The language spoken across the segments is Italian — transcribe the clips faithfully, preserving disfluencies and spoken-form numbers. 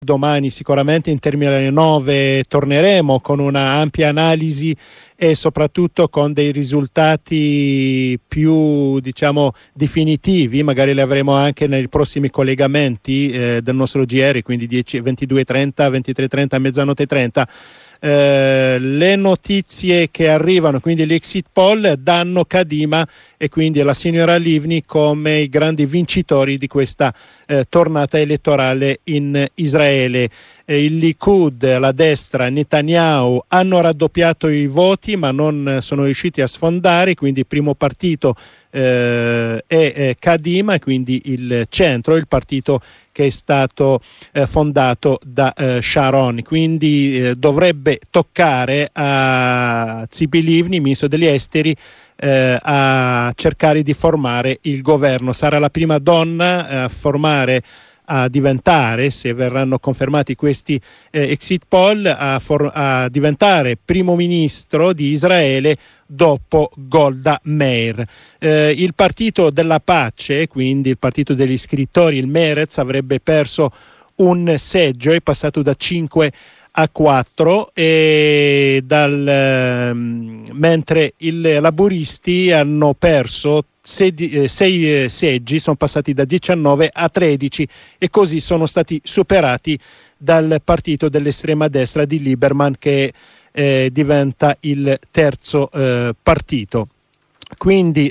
Domani sicuramente in Terminale nove torneremo con una ampia analisi e soprattutto con dei risultati più, diciamo, definitivi. Magari li avremo anche nei prossimi collegamenti eh, del nostro G R, quindi dieci, ventidue e trenta, ventitré e trenta, mezzanotte e trenta. Eh, le notizie che arrivano, quindi l'exit poll, danno Kadima e quindi la signora Livni come i grandi vincitori di questa eh, tornata elettorale in Israele. Eh, il Likud, la destra, Netanyahu hanno raddoppiato i voti ma non sono riusciti a sfondare, quindi il primo partito eh, è eh, Kadima, quindi il centro, il partito che è stato eh, fondato da eh, Sharon, quindi eh, dovrebbe toccare a Tzipi Livni, ministro degli esteri, eh, a cercare di formare il governo. Sarà la prima donna a formare, a diventare, se verranno confermati questi eh, exit poll, a, for- a diventare primo ministro di Israele dopo Golda Meir. Eh, il partito della pace, quindi il partito degli scrittori, il Meretz, avrebbe perso un seggio, è passato da cinque a quattro, e dal, ehm, mentre i laburisti hanno perso sei eh, seggi, sono passati da diciannove a tredici e così sono stati superati dal partito dell'estrema destra di Lieberman, che eh, diventa il terzo eh, partito. Quindi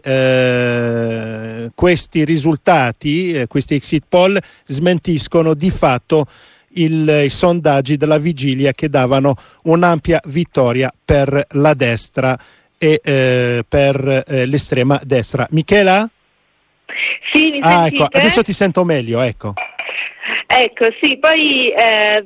eh, questi risultati, eh, questi exit poll smentiscono di fatto il, i sondaggi della vigilia che davano un'ampia vittoria per la destra e eh, per eh, l'estrema destra. Michela? Sì, mi ah, sentite? Ecco, adesso ti sento meglio, ecco. Ecco, sì, poi eh,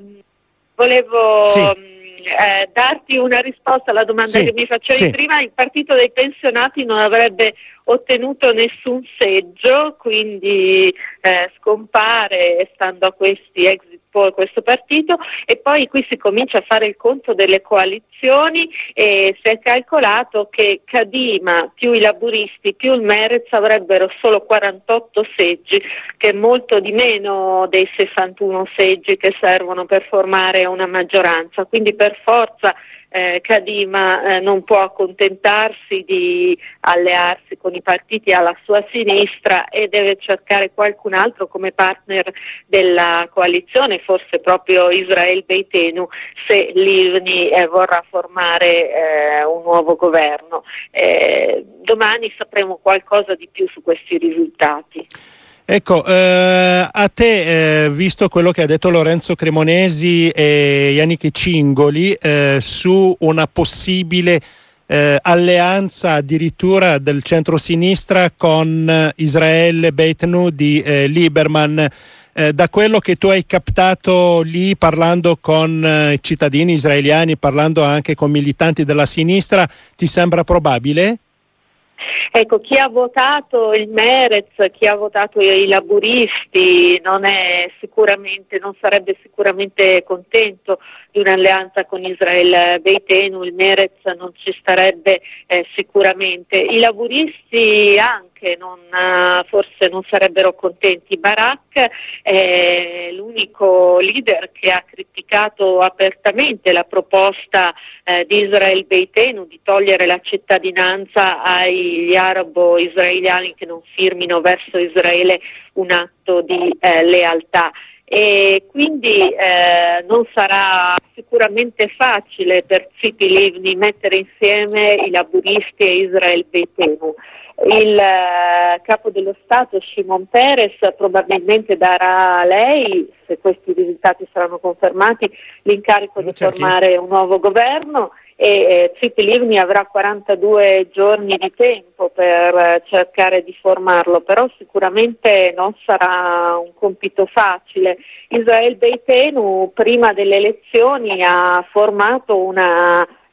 volevo sì. eh, darti una risposta alla domanda sì. che mi facevi sì. prima. Il partito dei pensionati non avrebbe ottenuto nessun seggio, quindi eh, scompare, stando a questi exit poll, questo partito. E poi qui si comincia a fare il conto delle coalizioni e si è calcolato che Kadima più i laburisti più il Meretz avrebbero solo quarantotto seggi, che è molto di meno dei sessantuno seggi che servono per formare una maggioranza. Quindi per forza Eh, Kadima eh, non può accontentarsi di allearsi con i partiti alla sua sinistra e deve cercare qualcun altro come partner della coalizione, forse proprio Israel Beitenu, se Livni eh, vorrà formare eh, un nuovo governo. Eh, domani sapremo qualcosa di più su questi risultati. Ecco, eh, a te, eh, visto quello che ha detto Lorenzo Cremonesi e Yannick Cingoli eh, su una possibile eh, alleanza addirittura del centro-sinistra con Israel Beitenu di eh, Lieberman, eh, da quello che tu hai captato lì parlando con eh, cittadini israeliani, parlando anche con militanti della sinistra, ti sembra probabile? Ecco, chi ha votato il Meretz, chi ha votato i laburisti non è sicuramente, non sarebbe sicuramente contento di un'alleanza con Israel Beitenu. Il Meretz non ci starebbe eh, sicuramente. I laburisti anche non, forse non sarebbero contenti. Barak è l'unico leader che ha criticato apertamente la proposta eh, di Israel Beitenu di togliere la cittadinanza agli arabo-israeliani che non firmino verso Israele un atto di eh, lealtà. E quindi eh, non sarà sicuramente facile per Tzipi Livni mettere insieme i laburisti e Israel Beitenu. Il eh, capo dello Stato Shimon Peres probabilmente darà a lei, se questi risultati saranno confermati, l'incarico di formare un nuovo governo e eh, Tzipi Livni avrà quarantadue giorni di tempo per eh, cercare di formarlo, però sicuramente non sarà un compito facile. Israel Beitenu prima delle elezioni ha formato una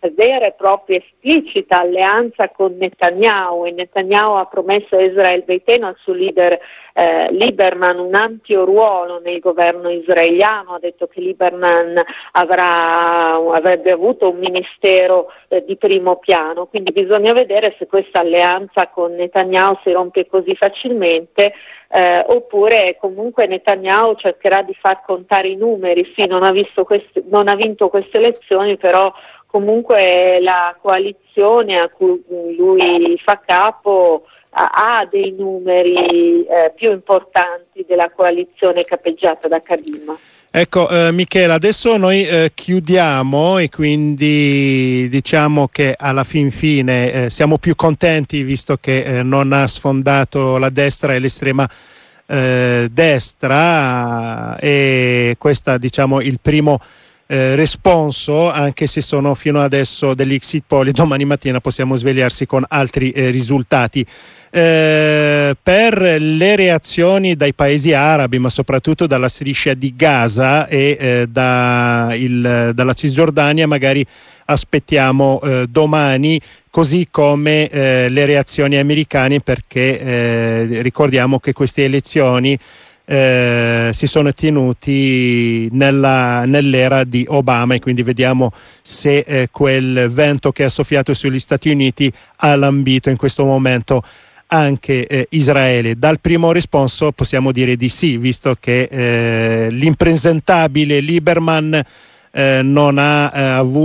vera e propria esplicita alleanza con Netanyahu, e Netanyahu ha promesso a Israel Beitenu, al suo leader eh, Lieberman, un ampio ruolo nel governo israeliano. Ha detto che Lieberman avrà, avrebbe avuto un ministero eh, di primo piano, quindi bisogna vedere se questa alleanza con Netanyahu si rompe così facilmente, eh, oppure comunque Netanyahu cercherà di far contare i numeri. Sì, non ha, visto quest- non ha vinto queste elezioni, però comunque la coalizione a cui lui fa capo ha, ha dei numeri eh, più importanti della coalizione capeggiata da Kadima. Ecco, eh, Michela, adesso noi eh, chiudiamo e quindi diciamo che alla fin fine eh, siamo più contenti, visto che eh, non ha sfondato la destra e l'estrema eh, destra, e questa, diciamo, il primo eh, responso, anche se sono fino adesso degli exit poll, e domani mattina possiamo svegliarsi con altri eh, risultati. Eh, per le reazioni dai paesi arabi, ma soprattutto dalla striscia di Gaza e eh, da il, dalla Cisgiordania, magari aspettiamo eh, domani, così come eh, le reazioni americane, perché eh, ricordiamo che queste elezioni Eh, si sono tenuti nella, nell'era di Obama, e quindi vediamo se eh, quel vento che ha soffiato sugli Stati Uniti ha lambito in questo momento anche eh, Israele. Dal primo risponso possiamo dire di sì, visto che eh, l'impresentabile Lieberman eh, non ha eh,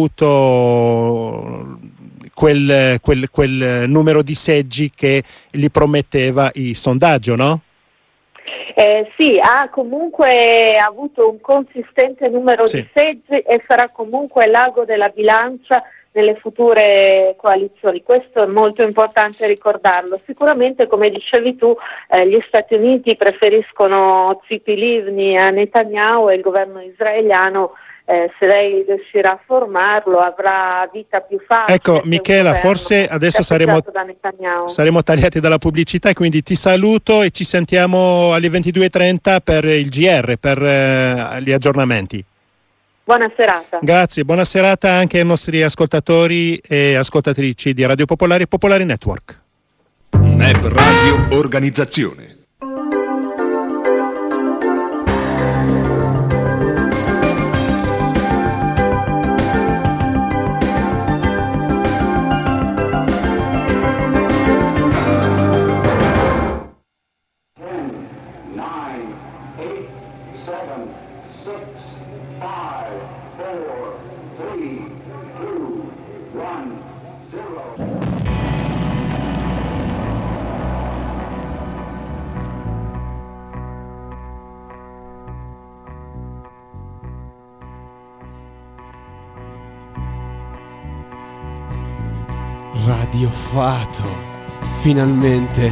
avuto quel, quel, quel numero di seggi che gli prometteva il sondaggio, no? Eh, sì, ha comunque avuto un consistente numero sì. di seggi e sarà comunque l'ago della bilancia nelle future coalizioni. Questo è molto importante ricordarlo. Sicuramente, come dicevi tu, eh, gli Stati Uniti preferiscono Tzipi Livni a Netanyahu, e il governo israeliano, Eh, se lei riuscirà a formarlo, avrà vita più facile. Ecco, Michela, forse adesso saremo, da saremo tagliati dalla pubblicità, quindi ti saluto e ci sentiamo alle ventidue e trenta per il G R, per eh, gli aggiornamenti. Buona serata. Grazie, buona serata anche ai nostri ascoltatori e ascoltatrici di Radio Popolare e Popolare Network. M E P Radio Organizzazione. Radio Fato, finalmente.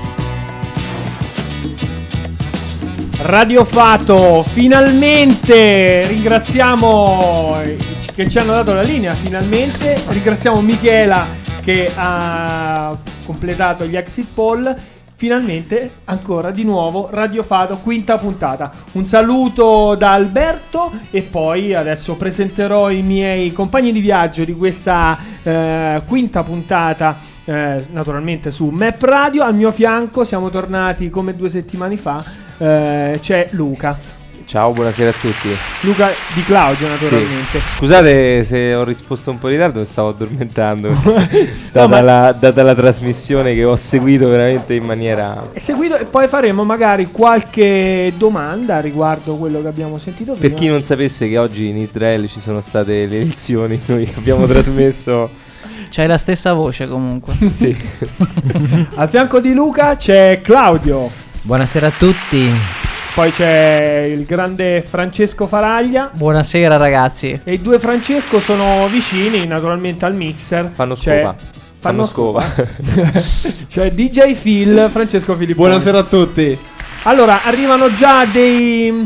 Radio Fato, finalmente. Ringraziamo che ci hanno dato la linea, finalmente. Ringraziamo Michela che ha completato gli exit poll. Finalmente, ancora di nuovo, Radio Fato, quinta puntata. Un saluto da Alberto e poi adesso presenterò i miei compagni di viaggio di questa eh, quinta puntata, eh, naturalmente su M E P Radio. Al mio fianco, siamo tornati come due settimane fa, eh, c'è Luca. Ciao, buonasera a tutti. Luca Di Claudio, naturalmente. Sì. Scusate se ho risposto un po' in ritardo, mi stavo addormentando. data, no, ma... la, data la trasmissione che ho seguito veramente in maniera... E seguito, e poi faremo magari qualche domanda riguardo quello che abbiamo sentito prima. Per chi non sapesse che oggi in Israele ci sono state le elezioni, noi abbiamo trasmesso... C'hai la stessa voce comunque. Sì. Al fianco di Luca c'è Claudio. Buonasera a tutti. Poi c'è il grande Francesco Faraglia. Buonasera ragazzi. E i due Francesco sono vicini naturalmente al mixer. Fanno c'è... scopa. Fanno, Fanno scopa. C'è D J Phil, Francesco Filippo. Buonasera a tutti. Allora, arrivano già dei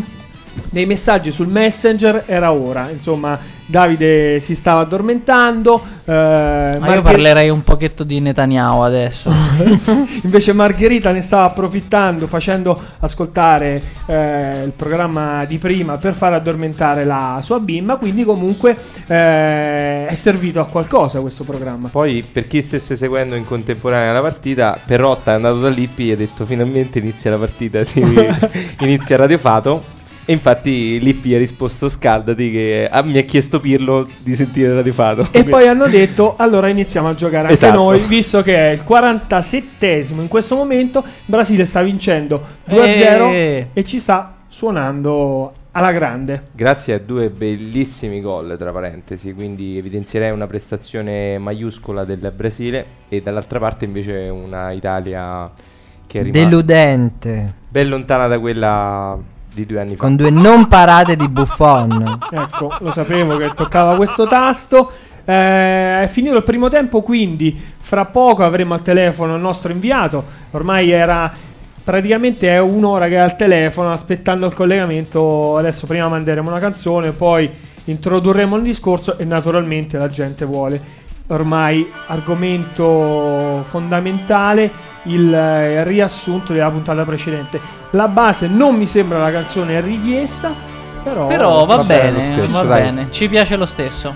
dei messaggi sul Messenger era ora. Insomma, Davide si stava addormentando. Eh, Ma Margher- io parlerei un pochetto di Netanyahu adesso. Invece Margherita ne stava approfittando, facendo ascoltare eh, il programma di prima per far addormentare la sua bimba. Quindi comunque eh, è servito a qualcosa questo programma. Poi, per chi stesse seguendo in contemporanea la partita, Perrotta è andato da Lippi e ha detto finalmente inizia la partita, di- inizia Radio Fato. E infatti Lippi ha risposto scaldati che ah, mi ha chiesto Pirlo di sentire Radio Fato. E poi hanno detto allora iniziamo a giocare anche Esatto. noi, visto che è il quarantasettesimo in questo momento. Il Brasile sta vincendo due a zero Eh. e ci sta suonando alla grande. Grazie a due bellissimi gol, tra parentesi, quindi evidenzierei una prestazione maiuscola del Brasile e dall'altra parte invece una Italia che è rimasta Deludente. ben lontana da quella di due anni fa. Con due non parate di Buffon. Ecco, lo sapevo che toccava questo tasto. Eh, è finito il primo tempo, quindi fra poco avremo al telefono il nostro inviato. Ormai era praticamente è un'ora che è al telefono aspettando il collegamento. Adesso prima manderemo una canzone, poi introdurremo il discorso e naturalmente la gente vuole ormai argomento fondamentale il eh, riassunto della puntata precedente. La base non mi sembra la canzone richiesta, però, Però va, va bene bene, lo stesso, va dai. bene, ci piace lo stesso.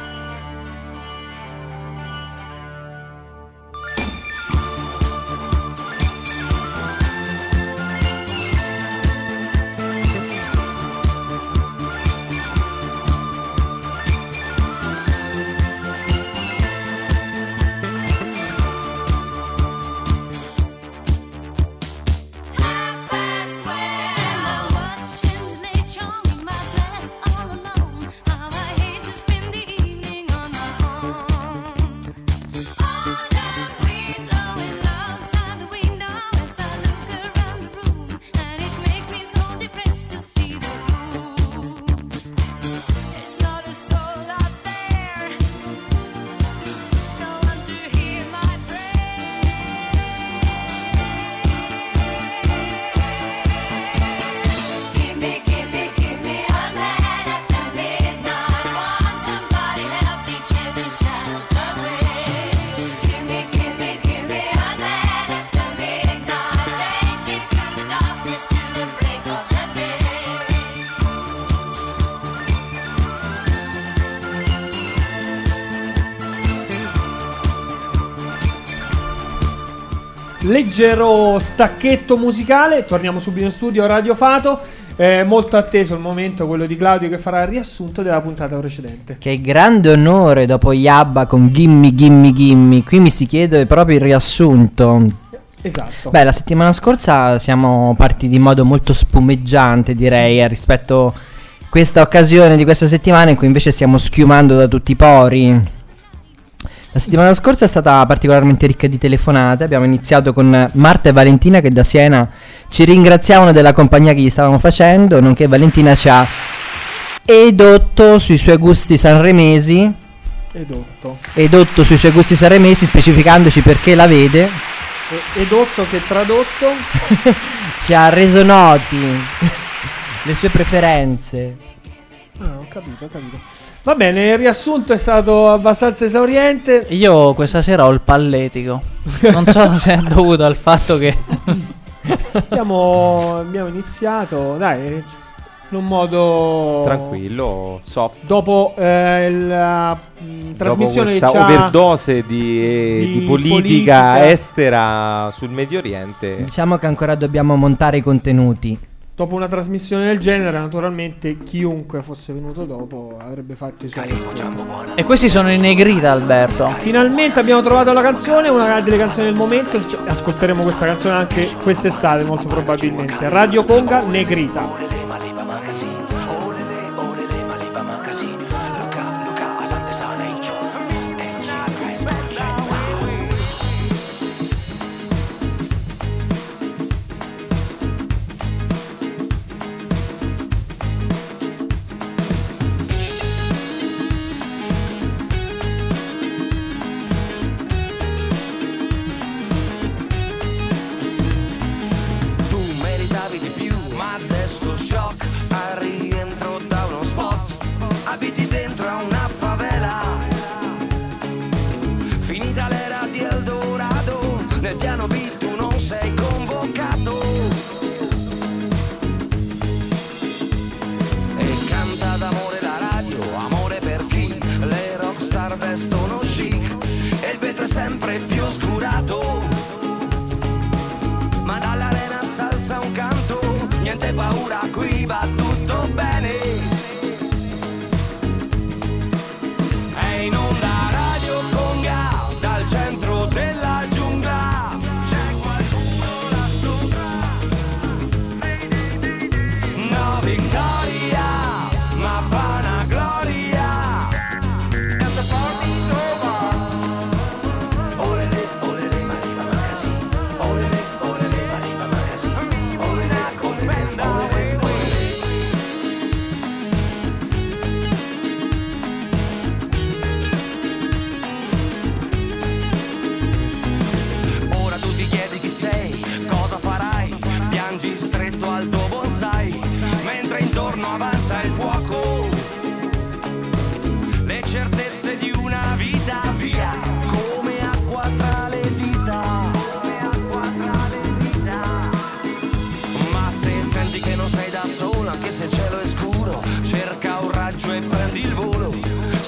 Leggero stacchetto musicale, torniamo subito in studio a Radio Fato. È molto atteso il momento, quello di Claudio che farà il riassunto della puntata precedente. Che grande onore dopo Yabba con Gimme Gimme Gimme. Qui mi si chiede proprio il riassunto. Esatto. Beh, la settimana scorsa siamo partiti in modo molto spumeggiante, direi, eh, rispetto a questa occasione di questa settimana in cui invece stiamo schiumando da tutti i pori. La settimana scorsa è stata particolarmente ricca di telefonate. Abbiamo iniziato con Marta e Valentina che da Siena ci ringraziavano della compagnia che gli stavamo facendo, nonché Valentina ci ha edotto sui suoi gusti sanremesi. Edotto. Edotto sui suoi gusti sanremesi, specificandoci perché la vede. E- edotto che tradotto. Ci ha reso noti le sue preferenze. Ah, ho capito, ho capito. Va bene, il riassunto è stato abbastanza esauriente. Io questa sera ho il palletico. Non so se è dovuto al fatto che abbiamo, abbiamo iniziato, dai, in un modo Tranquillo, soft. Dopo eh, la mh, trasmissione Dopo che questa c'ha- overdose di, eh, di di politica, politica. estera sul Medio Oriente. Diciamo che ancora dobbiamo montare i contenuti. Dopo una trasmissione del genere, naturalmente chiunque fosse venuto dopo avrebbe fatto i suoi ascolti. E questi sono i Negrita, Alberto. Finalmente abbiamo trovato la canzone, una delle canzoni del momento. Ascolteremo questa canzone anche quest'estate, molto probabilmente. Radio Conga, Negrita. Tu meritavi di più, ma adesso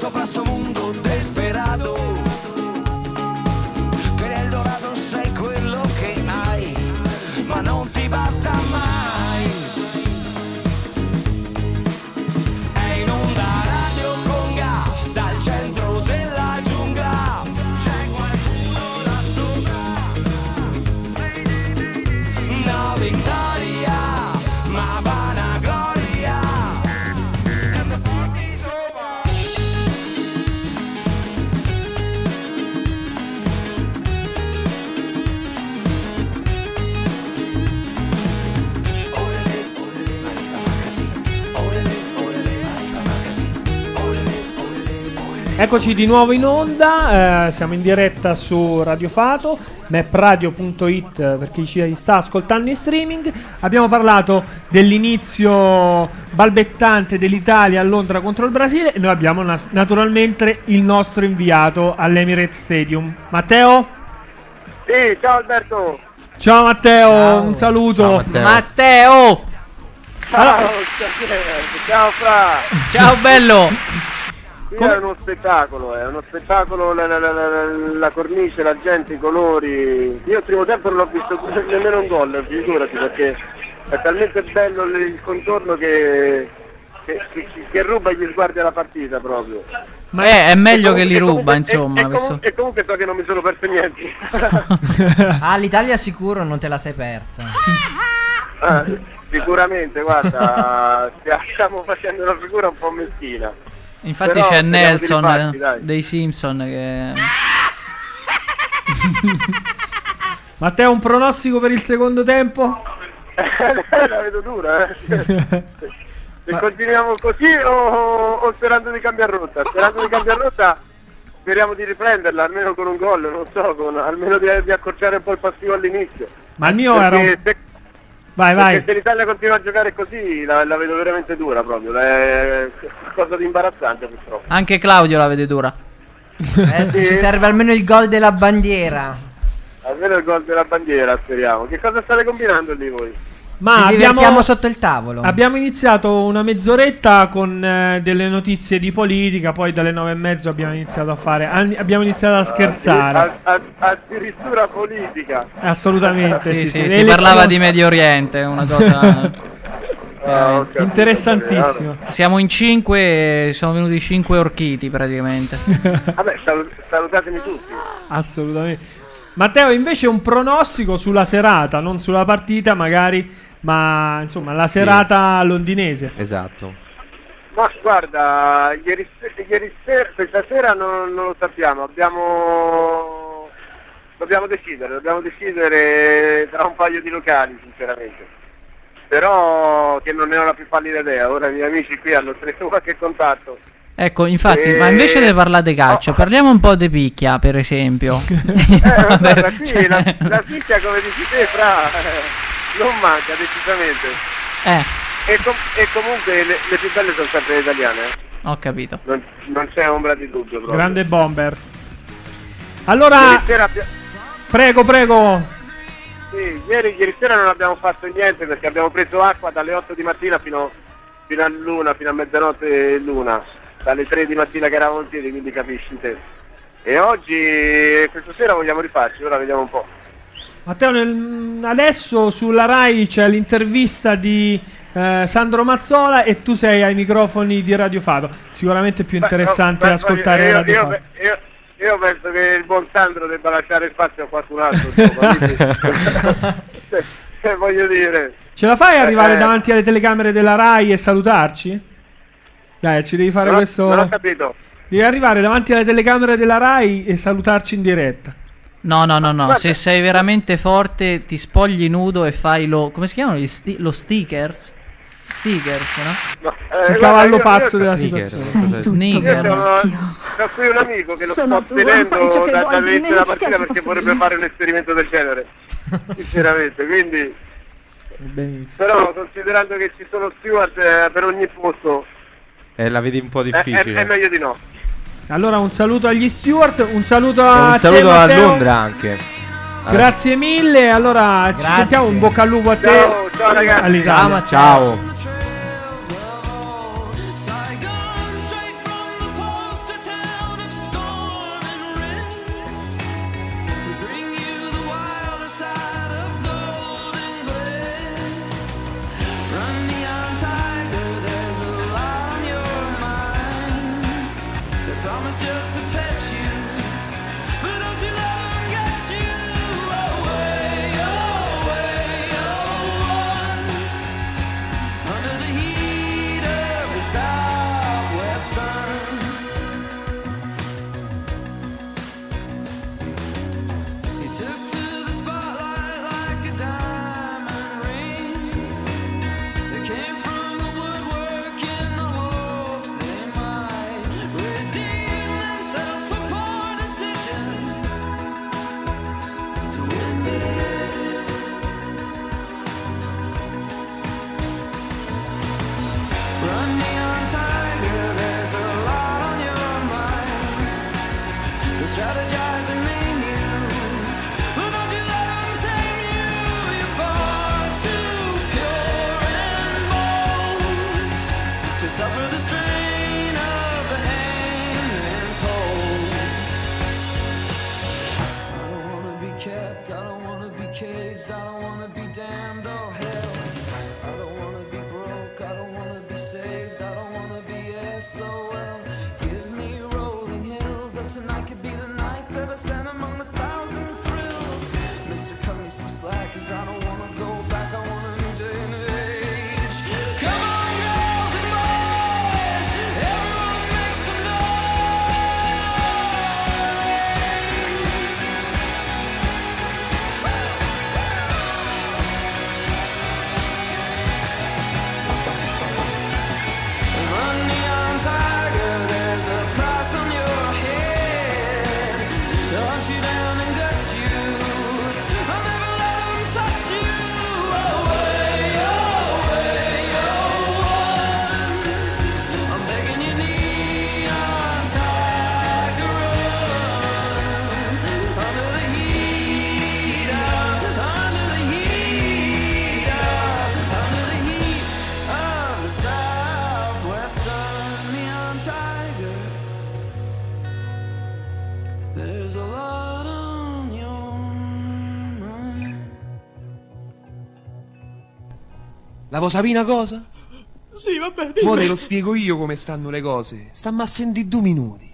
sopra sto mondo desperato, che nel dorato sei quello che hai, ma non ti basta mai. È in onda Radio Conga, dal centro della giungla, c'è qualcuno là sopra, una vittoria, ma vana gloria, e mi porti sopra. Eccoci di nuovo in onda, eh, siamo in diretta su Radio Fato, mapradio punto it per chi ci sta ascoltando in streaming. Abbiamo parlato dell'inizio balbettante dell'Italia a Londra contro il Brasile e noi abbiamo na- naturalmente il nostro inviato all'Emirates Stadium. Matteo? Sì, ciao Alberto. Ciao Matteo, Ciao. un saluto. Ciao, Matteo. Matteo! Ciao, ciao Fra. Ciao bello! Qui Come- è uno spettacolo, è uno spettacolo, la, la, la, la, la cornice, la gente, i colori. Io il primo tempo non ho visto nemmeno un gol, figurati, perché è talmente bello il contorno che, che, che, che ruba gli sguardi alla partita proprio. Ma è, è meglio E che li comunque- ruba, e- insomma. E, e, questo- comunque, e comunque so che non mi sono perso niente. Ah, l'Italia sicuro non te la sei persa. Ah, sicuramente, guarda, stiamo facendo una figura un po' meschina. Infatti Però c'è speriamo di Nelson rifarci, eh, dai. dei Simpson che... Matteo, un pronostico per il secondo tempo? La vedo dura, eh. Se continuiamo così o, o sperando di cambiare rotta? Sperando di cambiare rotta, speriamo di riprenderla almeno con un gol, non so, con, almeno di, di accorciare un po' il passivo all'inizio. Ma il mio era... un- Perché se, Vai, perché vai. se l'Italia continua a giocare così la, la vedo veramente dura proprio, è qualcosa di imbarazzante purtroppo. Anche Claudio la vede dura. Eh sì, ci serve almeno il gol della bandiera. Almeno il gol della bandiera, speriamo. Che cosa state combinando lì voi? Ma Ci abbiamo... divertiamo sotto il tavolo. Abbiamo iniziato una mezz'oretta con eh, delle notizie di politica, poi dalle nove e mezzo abbiamo iniziato a fare, an- abbiamo iniziato a scherzare. A- a- addirittura politica. Assolutamente, Sì, sì, sì, sì. si Le parlava elezioni- di Medio Oriente, una cosa... Ah, veramente. ho capito, Interessantissimo. Siamo in cinque, sono venuti cinque orchiti praticamente. Vabbè, salu- salutatemi tutti. Assolutamente. Matteo, invece un pronostico sulla serata, non sulla partita magari, ma insomma la Sì. serata londinese. Esatto. Ma guarda, ieri, se- ieri sera, questa sera non, non lo sappiamo, abbiamo... Dobbiamo decidere, dobbiamo decidere tra un paio di locali, sinceramente. Però che non ne ho la più pallida idea, ora i miei amici qui hanno stretto qualche contatto. Ecco, infatti, Eh, ma invece di parlare di calcio, oh. parliamo un po' di picchia, per esempio. Eh, ma guarda, qui Cioè- la, la picchia, come dici te, Fra, eh, non manca decisamente. Eh, E, com- e comunque le, le più belle sono sempre le italiane, eh. ho capito. non, non c'è ombra di dubbio proprio. Grande bomber. Allora, Ieri sera, abbia- prego, prego. sì, ieri, ieri sera non abbiamo fatto niente perché abbiamo preso acqua dalle otto di mattina fino, fino a l'una, fino a mezzanotte e l'una, dalle tre di mattina che eravamo in piedi, quindi capisci te. E oggi, questa sera vogliamo rifarci, ora vediamo un po'. Matteo, nel- adesso sulla Rai c'è l'intervista di eh, Sandro Mazzola e tu sei ai microfoni di Radio Fato. Sicuramente più Beh, interessante no, beh, ascoltare io, Radio io, Fato. io, io penso che il buon Sandro debba lasciare spazio a qualcun altro, insomma, quindi- se, se voglio dire. Ce la fai arrivare Eh, davanti alle telecamere della Rai e salutarci? Dai, ci devi fare non ho- questo. Non ho capito. Devi arrivare davanti alle telecamere della Rai e salutarci in diretta. No, no, no, no, Guarda. se sei veramente forte ti spogli nudo e fai lo... come si chiamano? Gli sti- lo stickers? Stickers, no? No, eh, Il guarda, cavallo io- pazzo io- della Sneaker, situazione. cos'è? Io Sneaker. sono, ho qui un amico che lo Sono sto due, tenendo faccio che da- vuoi dall'inizio di della me, partita che perché posso vorrebbe dire? fare un esperimento del genere. Sinceramente, quindi. Benissimo. Però considerando che ci sono steward eh, per ogni posto, Eh, la vedi un po' è, è- difficile. è meglio di no. Allora un saluto agli steward, un saluto E a un te, saluto a Matteo. Londra anche. Grazie mille. Allora ci Grazie. sentiamo, un bocca al lupo a te. Ciao, ciao ragazzi. all'Italia. Ciao, Matteo. Ciao. Saigon, straight from the post to so well. Give me rolling hills, or tonight could be the night that I stand among a thousand thrills. Mister, cut me some slack, cause I don't wanna go back, I want a new day and age. Come on, girls and boys, everyone make some Run, neon tiger, there's a price on your head. They'll hunt you down and gut you. I'll never let them touch you. Away, away, oh, I'm begging you, neon tiger, run. Under the heat of, under the heat of, under the heat of the Southwest sun, neon tiger. There's a lot on your mind. La vuoi sapere una cosa? Sì, vabbè. Mo te lo spiego io come stanno le cose. Stamma a sentire due minuti.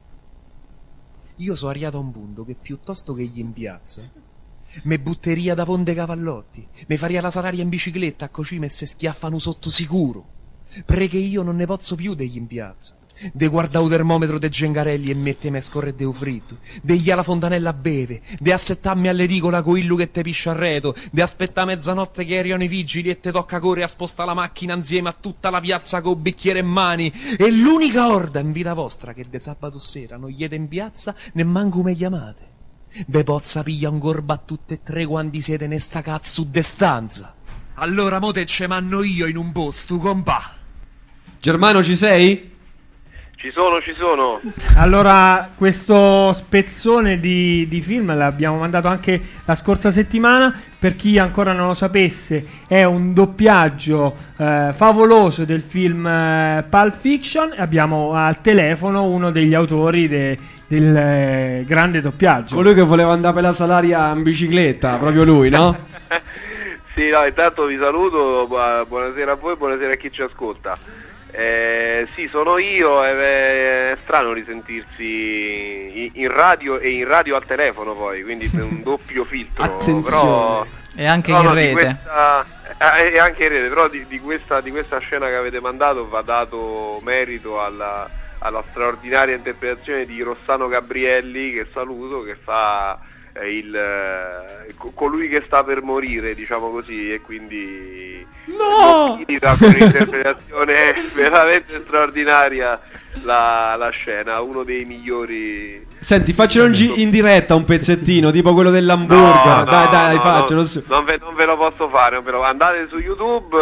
Io sono arrivato a un punto che piuttosto che gli in piazza me butteria da Ponte Cavallotti, me faria la salaria in bicicletta a così me se schiaffano sotto sicuro. Perché io non ne posso più degli in piazza. De guardare il termometro de Gengarelli e metteme a scorrere de fritto, degli alla fontanella a beve, de assettarmi all'edicola con illu che te piscia a reto, de aspettare mezzanotte che arrivano i vigili e te tocca correre a spostare la macchina insieme a tutta la piazza con bicchiere in mani. E l'unica orda in vita vostra che de sabato sera non gli in piazza ne manco me chiamate. De pozza piglia un gorba a tutte e tre quanti siete ne sta cazzo de stanza. Allora mo te ce manno io in un posto, compà. Germano, ci sei? Ci sono, ci sono. Allora, questo spezzone di, di film l'abbiamo mandato anche la scorsa settimana. Per chi ancora non lo sapesse, è un doppiaggio eh, favoloso del film eh, Pulp Fiction. Abbiamo al telefono uno degli autori de, del eh, grande doppiaggio. Colui che voleva andare per la salaria in bicicletta, proprio lui, no? Sì, no, intanto vi saluto, bu- buonasera a voi, buonasera a chi ci ascolta. Eh, sì, sono io, è, è strano risentirsi in radio e in radio al telefono poi, quindi per un doppio filtro. Attenzione. Però, E anche no, in no, di rete. questa, eh, e anche in rete, però di, di, questa, di questa scena che avete mandato va dato merito alla, alla straordinaria interpretazione di Rossano Gabrielli, che saluto, che fa eh, il eh, co- colui che sta per morire, diciamo così, e quindi No! da un'interpretazione veramente straordinaria la, la scena, uno dei migliori. Senti, faccelo in, gi- in diretta un pezzettino, tipo quello dell'hamburger. No, no, dai, dai, no, faccelo no, su. non, ve, non ve lo posso fare, non ve lo- andate su YouTube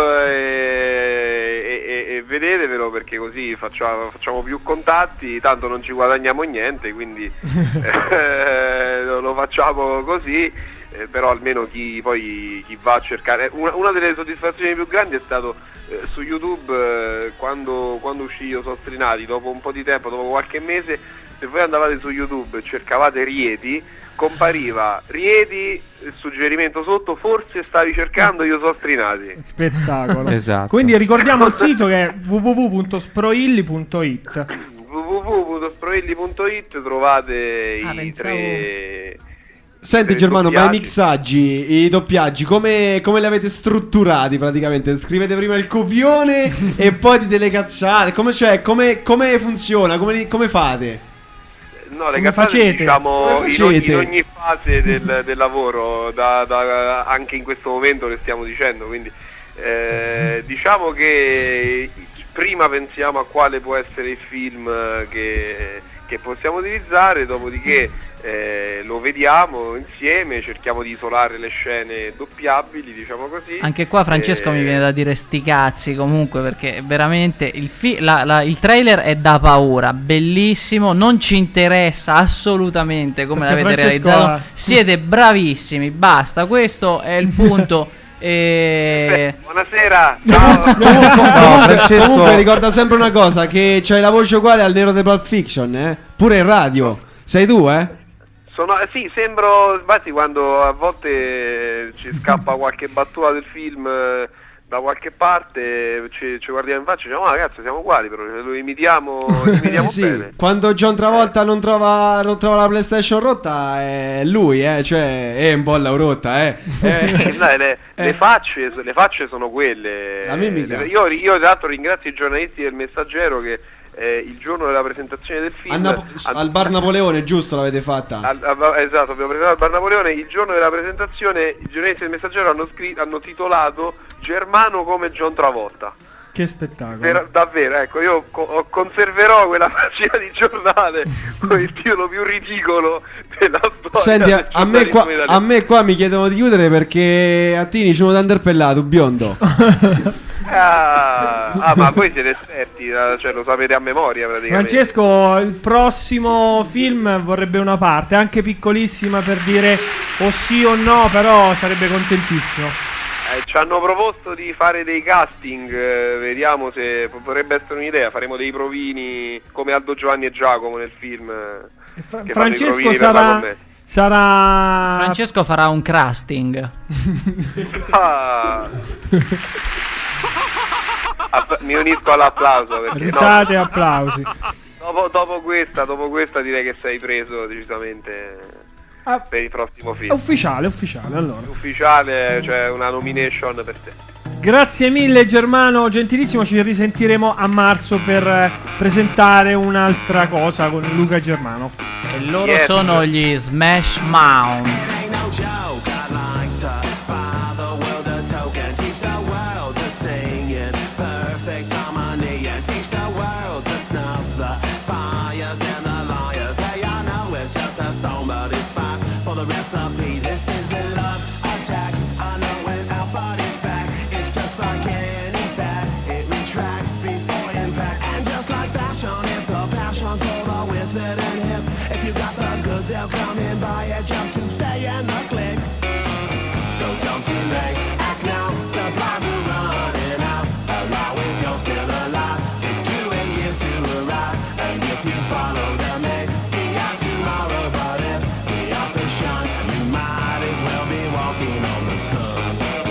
e, e, e, e vedetevelo, perché così facciamo, facciamo più contatti, tanto non ci guadagniamo niente, quindi eh, lo facciamo così. Eh, però almeno chi poi chi va a cercare, una, una delle soddisfazioni più grandi è stato eh, su YouTube eh, quando, quando uscì Io So Strinati, dopo un po' di tempo, dopo qualche mese, se voi andavate su YouTube e cercavate Rieti, compariva Rieti, il suggerimento sotto, forse stavi cercando Io So Strinati. Spettacolo. Esatto. Quindi ricordiamo il sito, che è w w w punto sproilli punto it. w w w punto sproilli punto it, trovate Ah, i pensavo- tre. Senti tre Germano, ma i doppiaggi. mixaggi, i doppiaggi, come, come li avete strutturati praticamente? Scrivete prima il copione e poi dite le cazzate. Come, cioè, come, come funziona? Come, li- come fate? No, le Come cazzate facete? diciamo Come in ogni, facete? in ogni fase del, del lavoro, da, da- anche in questo momento le stiamo dicendo, quindi eh, diciamo che prima pensiamo a quale può essere il film che, che possiamo utilizzare, dopodiché eh, lo vediamo insieme, cerchiamo di isolare le scene doppiabili, diciamo così. Anche qua Francesco Eh, mi viene da dire sti cazzi comunque, perché veramente il, fi- la- la- il trailer è da paura, bellissimo, non ci interessa assolutamente come Perché l'avete Francesco realizzato, ha- siete bravissimi, basta, questo è il punto. E... Buonasera, ciao. No, Francesco- Comunque ricorda sempre una cosa, che c'hai la voce uguale al nero di Pulp Fiction, eh? Pure in radio. Sei tu, eh? Sono, eh, sì, sembro, infatti quando a volte ci scappa qualche battuta del film, eh, da qualche parte ci, ci guardiamo in faccia e diciamo: oh, ragazzi, siamo uguali, però lo imitiamo, lo imitiamo sì, bene. sì. Quando John Travolta non trova, non trova la PlayStation rotta, è lui, eh, cioè è un po' la rotta, eh. eh. Dai, le, eh. le, facce, le facce sono quelle. La mimica. Le, io, io tra l'altro ringrazio i giornalisti del Messaggero che eh, il giorno della presentazione del film Napo- al, al Bar Napoleone, giusto, l'avete fatta? Al, al, esatto, abbiamo presentato al Bar Napoleone. Il giorno della presentazione i giornalisti del Messaggero hanno, scritto, hanno titolato Germano come John Travolta. Che spettacolo. Per, davvero, ecco, io co- conserverò quella pagina di giornale con il titolo più ridicolo della storia. Senti, del a me, qua, giornalismo a me qua mi chiedono di chiudere perché a Tini c'è uno d'anderpellato, biondo. Ah, ah, ma voi siete esperti, cioè lo sapete a memoria praticamente. Francesco, il prossimo film vorrebbe una parte, anche piccolissima, per dire o sì o no, però sarebbe contentissimo. Eh, ci hanno proposto di fare dei casting, eh, vediamo se potrebbe essere un'idea. Faremo dei provini come Aldo, Giovanni e Giacomo nel film. eh, Fra- che fanno i Francesco provini per la sarà, commessa. Ah. sarà Francesco farà un crusting. Ah. App- mi unisco all'applauso perché risate e no, applausi. dopo, dopo questa, dopo questa direi che sei preso decisamente Ah, per il prossimo è film. ufficiale, ufficiale allora. Ufficiale, cioè una nomination per te. Grazie mille Germano, gentilissimo, ci risentiremo a marzo per eh, presentare un'altra cosa con Luca e Germano. E loro Yes. sono gli Smash Mouth. Ain't no joke, I like to buy the world a token, teach the world to sing in perfect harmony, and teach the world to snuff the fires and the liars. Hey, I know it's just a song, but it's spice for the recipe. This is a love attack. I know when our body's back, it's just like any fat. It retracts before impact, and just like fashion, it's a passion for the with it and hip. If you got the goods, they'll come and buy it just to stay in the click. So don't delay, act now, supplies are running out. Allow if you're still alive, six to eight years to arrive. And if you follow them, maybe out tomorrow. But if the office shun, you might as well be walking on the sun.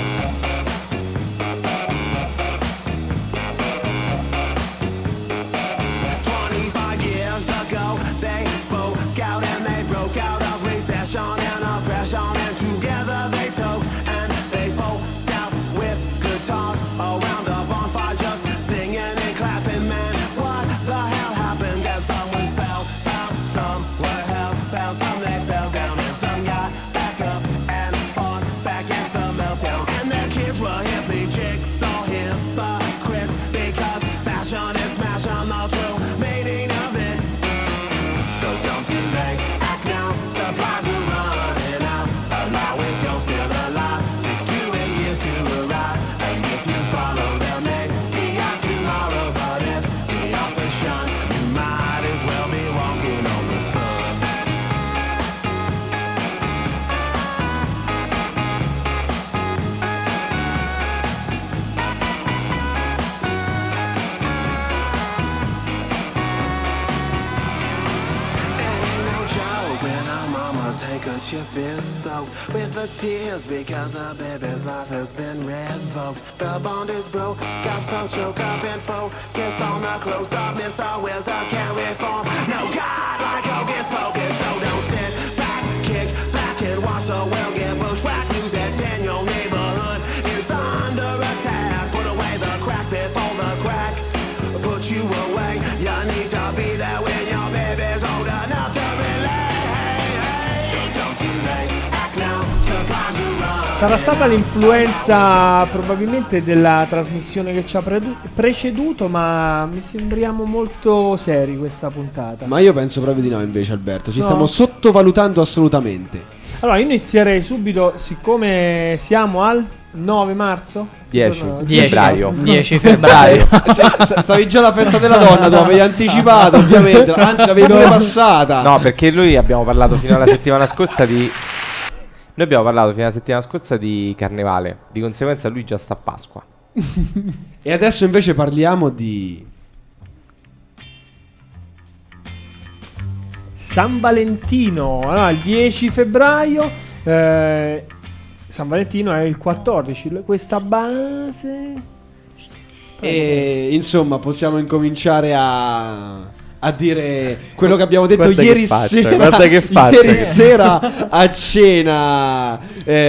Twenty-five years ago, they spoke out and they broke out of recession and oppression, and together they took and they folk out with guitars around a bonfire, just singing and clapping. Man, what the hell happened? That some were spellbound, some were hellbound, some they fell down, and some got back up and fought back against the meltdown. And their kids were hippie chicks, all hypocrites, because fashion is smashing the true meaning of it. So don't delay, act now, supplies are running out. Allow if you're still alive, six to eight years to arrive. And if you follow them, maybe out tomorrow. But if the office shun, you might as well be walking on the sun. When our mama's handkerchief is soaked with the tears because the baby's life has been revoked. The bond is broke, got so choked up and focus on the close up. Mister Wizard can't reform. No God like Hocus Pocus, so don't sit back, kick back and watch the world get bushwhacked. News that's in your neighborhood is under attack. Put away the crack before the crack put you away. You need to be there when your baby's old enough to relate. So don't delay, act now, supplies are running. Sarà stata l'influenza probabilmente della trasmissione che ci ha predu- preceduto, ma mi sembriamo molto seri questa puntata. Ma io penso proprio di no invece, Alberto. Ci No? stiamo sottovalutando assolutamente. Allora, io inizierei subito, siccome siamo al nove marzo? dieci Giorno- febbraio. dieci febbraio. Sì, s- stavi già alla festa della donna, tu avevi anticipato ovviamente, anzi l'avevi pure passata. No, perché noi abbiamo parlato fino alla settimana scorsa di. Noi abbiamo parlato fino alla settimana scorsa di Carnevale. Di conseguenza lui già sta a Pasqua. E adesso invece parliamo di San Valentino. Allora, il dieci febbraio eh, San Valentino è il quattordici. Questa base. E insomma, possiamo incominciare a. A dire quello che abbiamo detto Guarda ieri che faccia, sera. guarda che faccia Ieri che- sera a cena,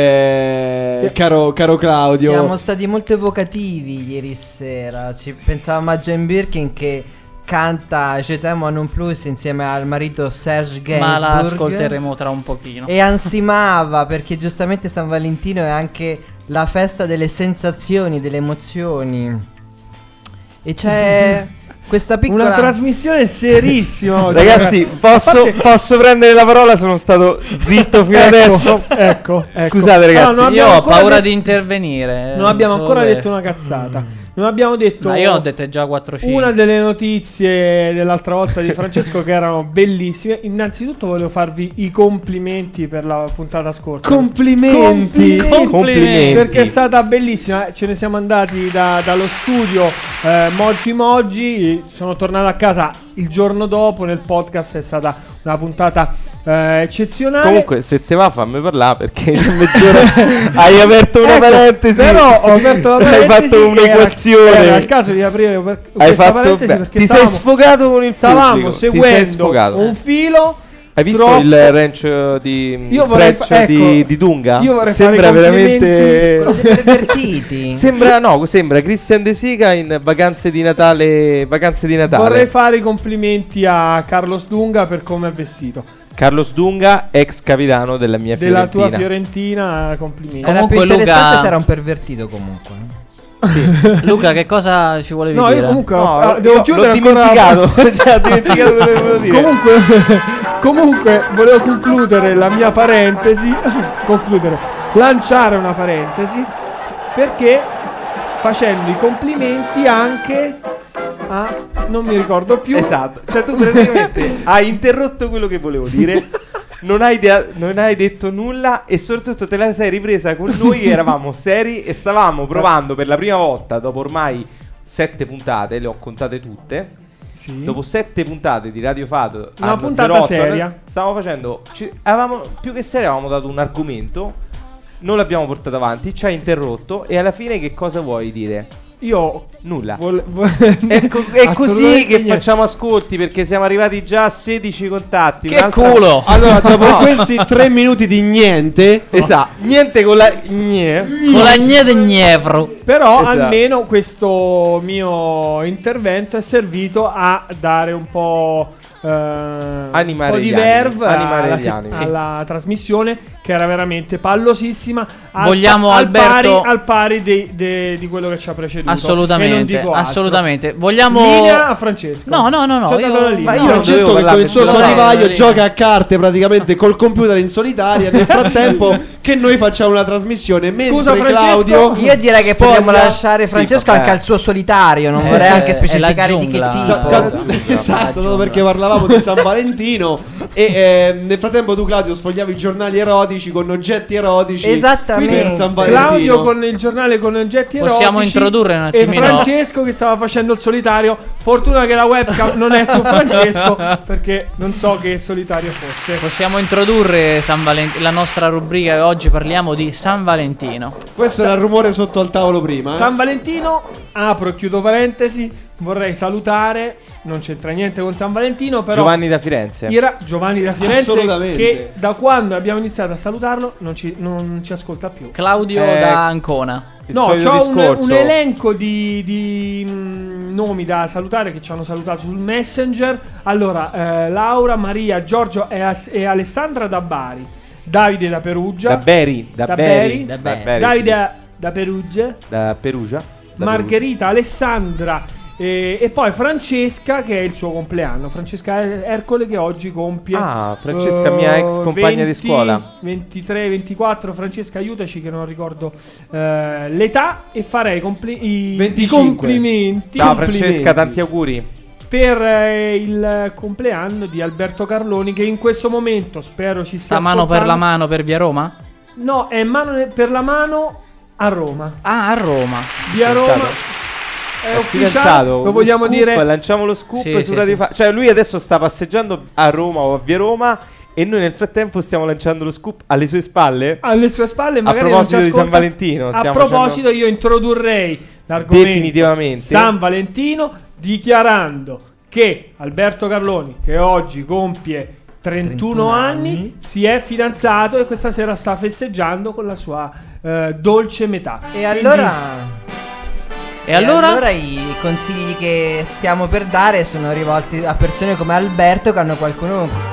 eh, caro, caro Claudio. Siamo stati molto evocativi ieri sera. Ci pensavamo a Jane Birkin che canta Je t'aime moi non plus insieme al marito Serge Gainsbourg. Ma la ascolteremo tra un pochino. E ansimava perché giustamente San Valentino è anche la festa delle sensazioni, delle emozioni. E c'è questa piccola Una trasmissione serissima oggi. Ragazzi, posso, A parte- posso prendere la parola? Sono stato zitto fino Ecco, adesso. ecco, ecco. Scusate, ragazzi. Allora, non Io abbiamo ho ancora paura detto- di intervenire. Non abbiamo solo ancora adesso. detto una cazzata. Non abbiamo detto Ma io ho detto già quattro cinque. una delle notizie dell'altra volta di Francesco che erano bellissime. Innanzitutto volevo farvi i complimenti per la puntata scorsa. Complimenti. Complimenti, Complimenti. perché è stata bellissima. Ce ne siamo andati da- dallo studio eh, Moggi Moggi. Sono tornato a casa il giorno dopo. Nel podcast è stata una puntata eh, eccezionale. Comunque, se te va, fammi parlare perché in mezz'ora hai aperto una Ecco, parentesi. però ho aperto la Hai parentesi. fatto un'equazione. Era, era il caso di aprire per, Hai questa fatto parentesi bene. perché Ti sei stavamo, sfogato con il stavamo pubblico. Ti sei seguendo sfogato. un filo. Hai visto troppo- il ranch eh, di Io vorrei stretch fa- di, ecco, di Dunga? io vorrei Sembra fare i veramente Quello dei pervertiti. Sembra no, sembra Christian De Sica in vacanze di Natale, vacanze di Natale. Vorrei fare i complimenti a Carlos Dunga per come è vestito. Carlos Dunga, ex capitano della mia Della Fiorentina. tua Fiorentina, complimenti. Era Comunque, più interessante Luca- se era un pervertito comunque. Luca, che cosa ci volevi No, dire? io comunque No, ho- io devo l'ho chiudere dimenticato. ancora. Cioè, ho dimenticato quello che volevo dire. Comunque, comunque volevo concludere la mia parentesi. Concludere, lanciare una parentesi. Perché facendo i complimenti anche a. Non mi ricordo più. Esatto. Cioè, tu praticamente hai interrotto quello che volevo dire. Non hai, idea- non hai detto nulla e soprattutto te la sei ripresa con noi che eravamo seri e stavamo provando per la prima volta dopo ormai sette puntate, le ho contate tutte. Sì. Dopo sette puntate di Radio Fato, Una anno puntata zero otto, seria. noi stavamo facendo, ci- avevamo, più che seria avevamo dato un argomento, non l'abbiamo portato avanti, ci ha interrotto e alla fine che cosa vuoi dire? Io Nulla. vole- vo- È, co- è così assolutamente che niente. facciamo ascolti perché siamo arrivati già a sedici contatti. Che un'altra- culo! Allora, dopo No. questi tre minuti di niente, Esatto, niente con la gne. Con la gne de Gnevro. Però Esatto. almeno questo mio intervento è servito a dare un po', eh, Animare un po' di gli animi, verve animare alla, gli se- animi, sì. alla trasmissione che era veramente pallosissima. Al, Vogliamo, al Alberto- pari, al pari dei- de- di quello che ci ha preceduto. E non Assolutamente, dico altro. assolutamente. Vogliamo. Linea a Francesco. No, no, no, no, Ci ho io- dato la linea. Ma io no, non Francesco dovevo che con parlare il suo per solo- sodivaio no, gioca a carte praticamente col computer in solitaria. Nel frattempo che noi facciamo una trasmissione. Mentre Scusa, Francesco. Claudio Io direi che potremmo Foglia- lasciare Sì, Francesco vabbè. anche al suo solitario. Non Eh, vorrei anche è specificare la di che giungla. tipo. Ca- La ca- giungla, esatto, la solo giungla. perché parlavamo di San Valentino. E eh, nel frattempo tu, Claudio, sfogliavi i giornali erotici con oggetti erotici. Esattamente. per San Valentino. Claudio con il giornale con oggetti Possiamo erotici introdurre un e attimino- Francesco che stava facendo il solitario. Fortuna che la webcam non è su Francesco perché non so che solitario fosse. Possiamo introdurre San Valent- la nostra rubrica e oggi parliamo di San Valentino. Questo era il rumore sotto al tavolo prima. eh. San Valentino, apro e chiudo parentesi, vorrei salutare, non c'entra niente con San Valentino, però Giovanni da Firenze. Ira- Giovanni da Firenze Assolutamente. che da quando abbiamo iniziato a salutarlo non ci, non ci ascolta più. Claudio Eh, da Ancona. Il No, solito c'ho un, discorso. un elenco di, di, mh, nomi da salutare che ci hanno salutato sul Messenger. Allora, eh, Laura, Maria, Giorgio e, As- e Alessandra da Bari, Davide da Perugia, Da Beri, da, Da Beri, Beri. da Da Beri, Davide sì. da Perugia, Da Perugia, da Margherita, Alessandra e, e poi Francesca che è il suo compleanno. Francesca Er- Ercole che oggi compie Ah, Francesca, mia ex compagna di scuola. ventitré ventiquattro. Francesca, aiutaci che non ricordo eh, l'età e farei compli- i, i venticinque. complimenti Ciao Complimenti. Francesca, tanti auguri. per eh, il compleanno di Alberto Carloni che in questo momento spero ci stia Sta mano per la ascoltando. mano per via Roma? No, è mano ne- per la mano a Roma. Ah, a Roma. Via Roma. Fidanzato. È È ufficiale, fidanzato, lo vogliamo scoop, dire. lanciamo lo scoop Sì, su sì, Radio sì. Fa- Cioè lui adesso sta passeggiando a Roma o a Via Roma e noi nel frattempo stiamo lanciando lo scoop alle sue spalle. Alle sue spalle, magari a proposito non ci di San ascolta. Valentino. A stiamo proposito, facendo... io introdurrei l'argomento definitivamente San Valentino, dichiarando che Alberto Carloni, che oggi compie trentuno anni, si è fidanzato e questa sera sta festeggiando con la sua eh, dolce metà. E allora... E allora? i consigli che stiamo per dare sono rivolti a persone come Alberto che hanno qualcuno...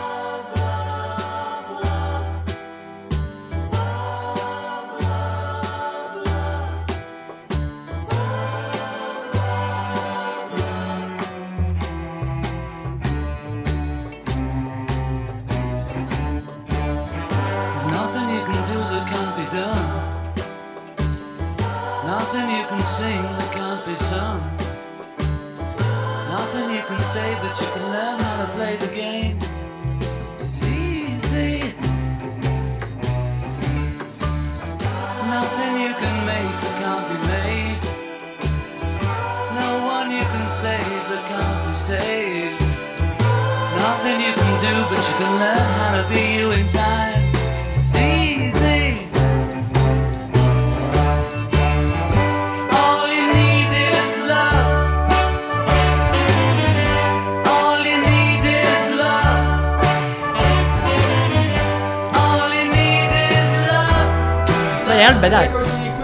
Dai.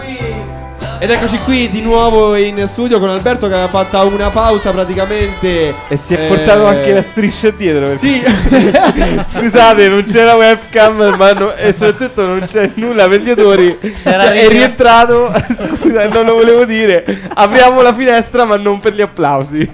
Ed eccoci qui di nuovo in studio con Alberto che aveva fatto una pausa praticamente e si è eh... portato anche la striscia dietro. Sì. Scusate, non c'è la webcam, ma no, e soprattutto non c'è nulla per gli odori. Cioè, è rientrato. Scusa, non lo volevo dire. Apriamo la finestra, ma non per gli applausi.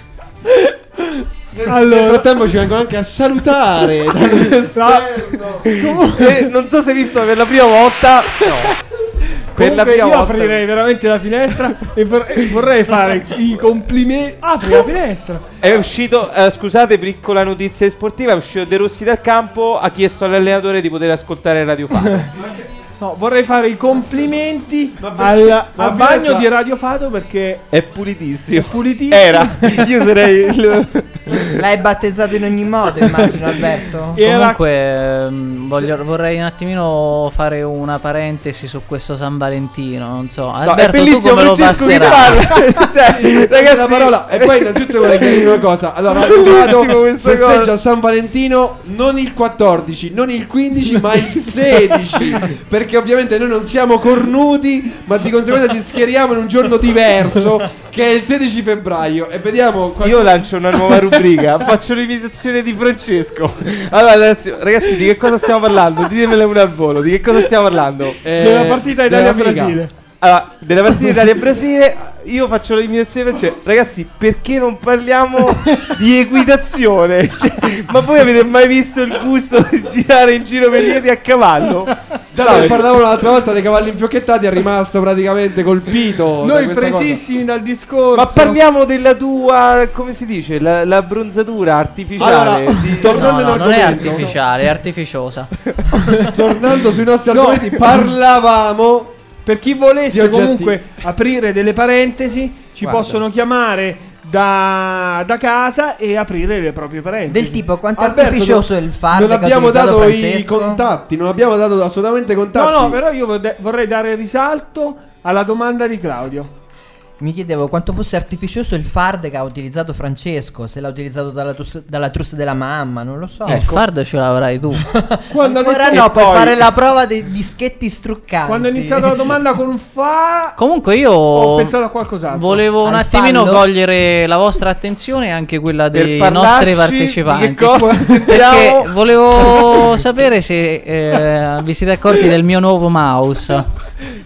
Allora, nel frattempo ci vengono anche a salutare dall'esterno. eh, non so se hai visto per la prima volta. No. Per la prima io volta aprirei veramente la finestra e vorrei, vorrei fare i complimenti. Apri la finestra. È uscito, eh, scusate, piccola notizia sportiva. È uscito De Rossi dal campo. Ha chiesto all'allenatore di poter ascoltare Radio Fato. No, vorrei fare i complimenti al, al bagno di Radio Fato perché è pulitissimo. È pulitissimo. Era. Io sarei il... L'hai battezzato in ogni modo, immagino, Alberto. Comunque ehm, voglio, vorrei un attimino fare una parentesi su questo San Valentino. Non so, no, Alberto, è bellissimo, tu come lo Francesco che passerai? parla. Cioè, ragazzi, la parola. E poi innanzitutto vorrei chiedere una cosa. Allora, Fato festeggia San Valentino non il quattordici, non il quindici, ma il sedici. Perché ovviamente noi non siamo cornuti, ma di conseguenza ci schieriamo in un giorno diverso, che è il sedici febbraio. E vediamo qual- io lancio una nuova rubrica. Faccio l'imitazione di Francesco. Allora ragazzi, ragazzi, di che cosa stiamo parlando? Ditemele una al volo. Di che cosa stiamo parlando? Eh, della partita Italia-Brasile. Allora, della partita Italia-Brasile io faccio l'imitazione per ragazzi, perché non parliamo di equitazione? Cioè, ma voi avete mai visto il gusto di girare in giro per lieti a cavallo? Dai, parlavamo l'altra volta dei cavalli infiocchettati, è rimasto praticamente colpito. Noi presissimi dal discorso. Ma parliamo della tua, come si dice, la, la bronzatura artificiale. Allora, di... tornando no, no, non è artificiale, no. è artificiosa. Tornando sui nostri No. argomenti, parlavamo. Per chi volesse comunque aprire delle parentesi, ci Guarda. possono chiamare da, da casa e aprire le proprie parentesi. Del tipo, quanto è Alberto, artificioso non- il fardo Non che ha abbiamo utilizzato dato i Francesco? contatti, non abbiamo dato assolutamente contatti. No, no, però io vode- vorrei dare risalto alla domanda di Claudio. Mi chiedevo quanto fosse artificioso il fard che ha utilizzato Francesco, se l'ha utilizzato dalla, tus- dalla trousse della mamma, non lo so. Eh, il fard ce l'avrai tu. Quando ha Ancora detto- no, per poi- fare la prova dei dischetti struccanti. Quando ho iniziato la domanda con un fa, Comunque io ho pensato a qualcos'altro. volevo un Al attimino fallo? cogliere la vostra attenzione e anche quella Per dei parlarci nostri di partecipanti. che cosa sentiamo. Perché volevo sapere se eh, vi siete accorti del mio nuovo mouse.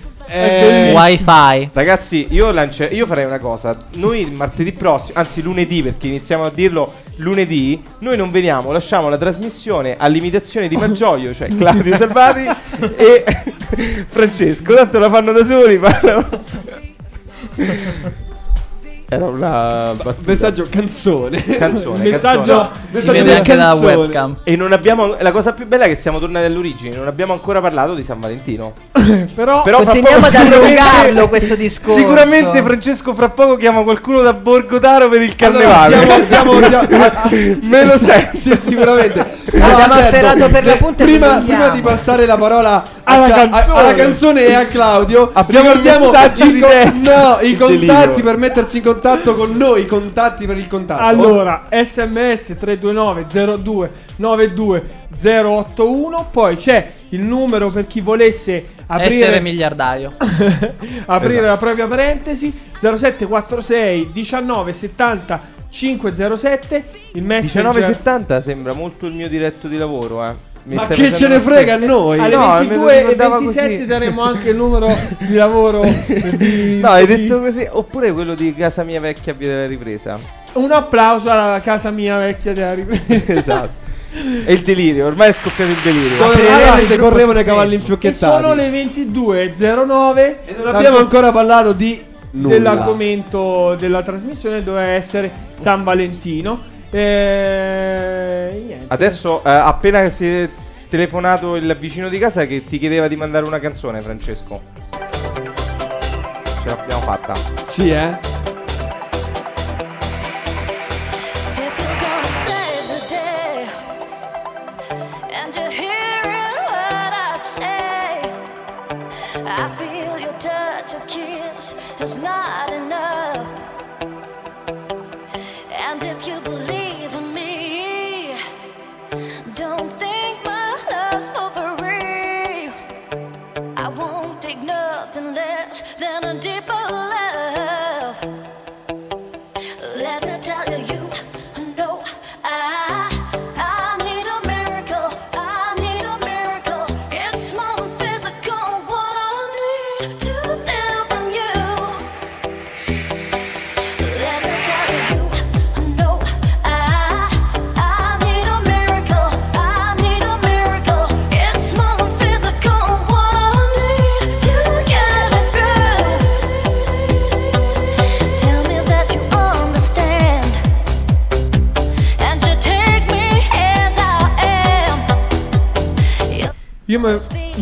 Eh, Wi-Fi. Ragazzi, io, lance- io farei una cosa. Noi il martedì prossimo, anzi lunedì, perché iniziamo a dirlo lunedì, noi non veniamo, lasciamo la trasmissione all'imitazione di Malgioglio, cioè Claudio Salvati e Francesco. Tanto la fanno da soli. Parlano. Era una battuta. Messaggio canzone. Canzone, Messaggio canzone. Si vede anche dalla webcam. E non abbiamo. La cosa più bella è che siamo tornati all'origine. Non abbiamo ancora parlato di San Valentino. Però, Però fra continuiamo poco ad sicuramente- allungarlo questo discorso. Sicuramente Francesco fra poco chiama qualcuno da Borgotaro per il carnevale. Allora, andiamo, andiamo, andiamo- Me lo sento. Sì, sicuramente. Abbiamo Alberto, afferrato per la eh, punta e prima, non prima vogliamo. di passare la parola a Alla Cla- a- canzone. alla canzone e a Claudio, Abbiamo ricordiamo messaggi i di con- testa. no, i Che delirio. contatti per mettersi in contatto con noi, i contatti per il contatto. allora, sms tre due nove zero due nove due zero otto uno. Poi c'è il numero per chi volesse aprire, Essere miliardario. aprire Esatto. la propria parentesi, zero sette quattro sei diciannove settanta cinquecentosette. Il messaggio diciannove settanta sembra molto il mio diretto di lavoro, eh. Mi Ma stai che facendo ce ne una frega a spesa. noi? alle No, me lo ventidue e ricordava ventisette così. daremo anche il numero di lavoro di- No, hai di- detto così. Oppure quello di casa mia vecchia a via della ripresa. un applauso alla casa mia vecchia della ripresa. Esatto. È il delirio, ormai è scoppiato il delirio. Dove Apriremo veramente il gruppo correvano su i cavalli Facebook. Che sono infiocchettati. le ventidue e zero nove E non abbiamo ancora parlato di nulla. dell'argomento della trasmissione, doveva essere San Valentino. E niente. Adesso, eh, appena si è telefonato il vicino di casa che ti chiedeva di mandare una canzone, Francesco. Ce l'abbiamo fatta. Sì, eh? If you're gonna save the day and you're hearing what I say, I feel your touch, your kiss is not enough. And if you believe in me, don't think my love's for free. I won't take nothing less than a deeper love. Let me tell you, you know I, I need a miracle. I need a miracle. It's more than physical. What I need to feel from you. Let me tell you, you know I, I need a miracle. I need a miracle. It's more than physical. What I need to get me through. Tell me that you understand, and you take me as I am. Io me-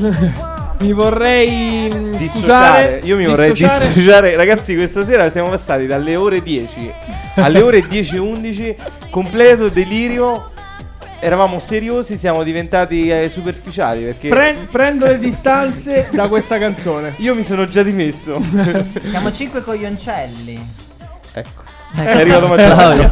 mi vorrei mm, Dissociare. scusare. Io mi vorrei dissociare. dissociare. Ragazzi, questa sera siamo passati dalle ore dieci alle ore dieci e undici. Completo delirio. Eravamo seriosi, siamo diventati eh, superficiali. Perché Pre- prendo le distanze da questa canzone. io mi sono già dimesso. Siamo cinque coglioncelli. Ecco. È arrivato Matteo.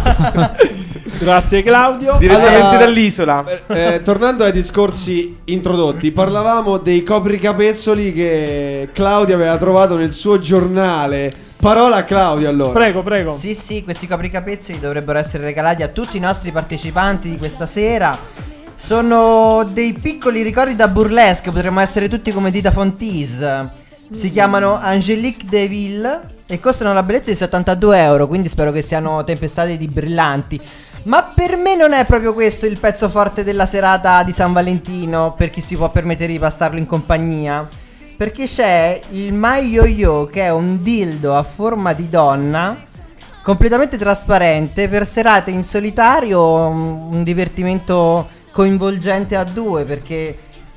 Grazie Claudio. Direttamente Allora, dall'isola. Eh, tornando ai discorsi introdotti, parlavamo dei copricapezzoli che Claudio aveva trovato nel suo giornale. Parola a Claudio allora. Prego, prego. Sì, sì, questi copricapezzoli dovrebbero essere regalati a tutti i nostri partecipanti di questa sera. Sono dei piccoli ricordi da burlesque, potremmo essere tutti come Dita Fontis. Si chiamano Angelique Deville e costano la bellezza di settantadue euro, quindi spero che siano tempestate di brillanti. Ma per me non è proprio questo il pezzo forte della serata di San Valentino, per chi si può permettere di passarlo in compagnia. Perché c'è il My Yo-Yo, che è un dildo a forma di donna, completamente trasparente, per serate in solitario, un un divertimento coinvolgente a due, perché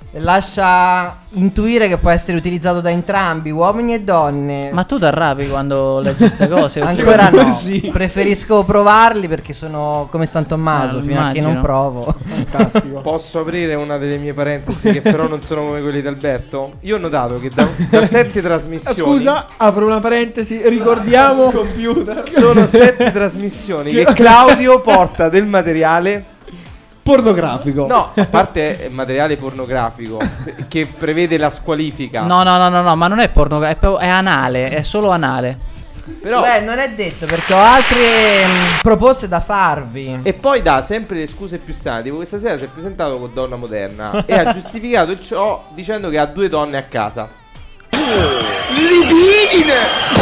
lascia intuire che può essere utilizzato da entrambi, uomini e donne. Ma tu t'arrabbi quando leggi queste cose? Ancora Secondo me no, sì. preferisco provarli perché sono come San Tommaso, Eh, fino a che immagino. non provo. Fantastico. Posso aprire una delle mie parentesi che però non sono come quelle di Alberto? Io ho notato che da, da sette trasmissioni Scusa, apro una parentesi. Ricordiamo Computer. sono sette trasmissioni che Claudio porta del materiale. Pornografico. No, a parte è materiale pornografico che prevede la squalifica. No, no, no, no, no, ma non è porno, è, pro- è anale, è solo anale. Però Beh, non è detto perché ho altre mm, proposte da farvi. e poi dà sempre le scuse più strane. Tipo questa sera si è presentato con Donna Moderna e ha giustificato il ciò dicendo che ha due donne a casa. Libidine!